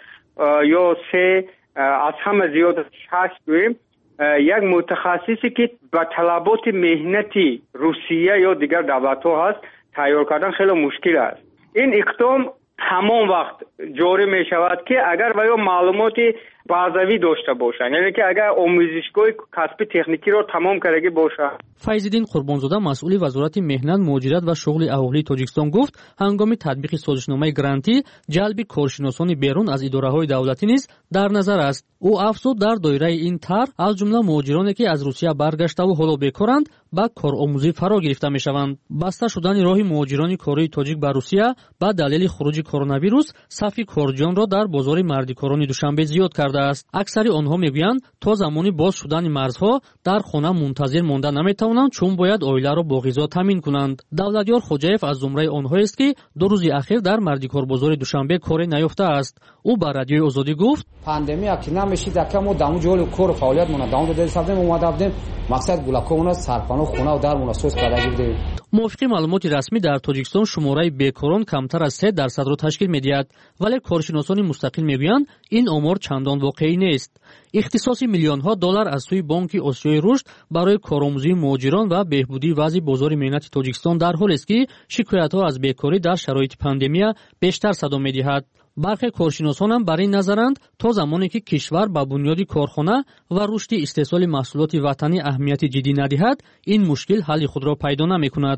ё 3 аз ҳама зиёд 6 гӯем, як мутахассисе ки ба талаботи меҳнати Русия ё дигар давлатҳо ҳаст тайёр кардан хеле мушкил аст. ин иқдом ҳамон вақт ҷорӣ мешавад ки агар ваё маълумоти базавӣ дошта бошанд, яъне ки агар омӯзишгоҳи касби техникиро тамом кардагӣ бошанд. Файзиддин Қурбонзода, масъули Вазорати меҳнат, муҳоҷират ва шуғли аҳолии Тоҷикистон гуфт, ҳангоми татбиқи созишномаи грантӣ ҷалби коршиносони берун аз идораҳои давлатӣ низ дар назар аст. ӯ афзуд, дар доираи ин тар аз ҷумла муҳоҷироне ки аз Русия баргаштаву ҳоло бекоранд ба коромӯзӣ фаро гирифта мешаванд. баста шудани роҳи муҳоҷирони кории тоҷик ба Русия ба далели хуруҷи коронавирус сафи корҷиёнро дар бозори мардикорони Душанбе зиёд кардааст. аксари онҳо мегӯянд, то замони боз шудани марзҳо дар хона мунтазир монда наметавонанд, чун бояд оиларо бо ғизо таъмин кунанд. Давлатёр Хоҷаев аз зумраи онҳоест ки 2 рӯзи ахир дар мардикорбозори Душанбе коре наёфтааст. ӯ ба радиои Озодӣ гуфт: пандемия ки намешид, яка мо даму ҷоли кор фаъолиятмона давом дода сафдем омада будем, мақсад гулакомона сарпаноҳ хона ва дармона соз карда гирдем. мувофиқи маълумоти расмӣ дар Тоҷикистон шумораи бекорон камтар аз 3% ташкил медиҳад, вале коршиносони мустақил мегӯянд, ин омор чандон воқеӣ нест. ихтисоси миллионҳо доллар аз сӯи Бонки Осиёи рушд барои коромӯзии муҳоҷирон ва беҳбудии вазъи бозори меҳнати Тоҷикистон дар ҳолест ки шикоятҳо аз бекорӣ дар шароити пандемия бештар садо медиҳад. бархе коршиносон ҳам бар ин назаранд, то замоне ки кишвар ба бунёди корхона ва рушди истеҳсоли маҳсулоти ватанӣ аҳамияти ҷиддӣ надиҳад, ин мушкил ҳалли худро пайдо намекунад.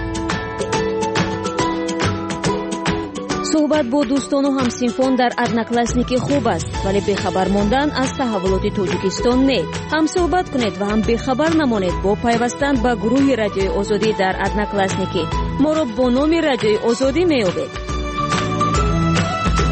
суҳбат бо дӯстону ҳамсинфон дар одноклассники хуб аст, вале бехабар мондан аз таҳввулоти Тоҷикистон не. ҳам суҳбат кунед ва ҳам бехабар намонед бо пайвастан ба гурӯҳи Радиои Озодӣ дар одноклассники. моро бо номи Радиои Озодӣ меёбед.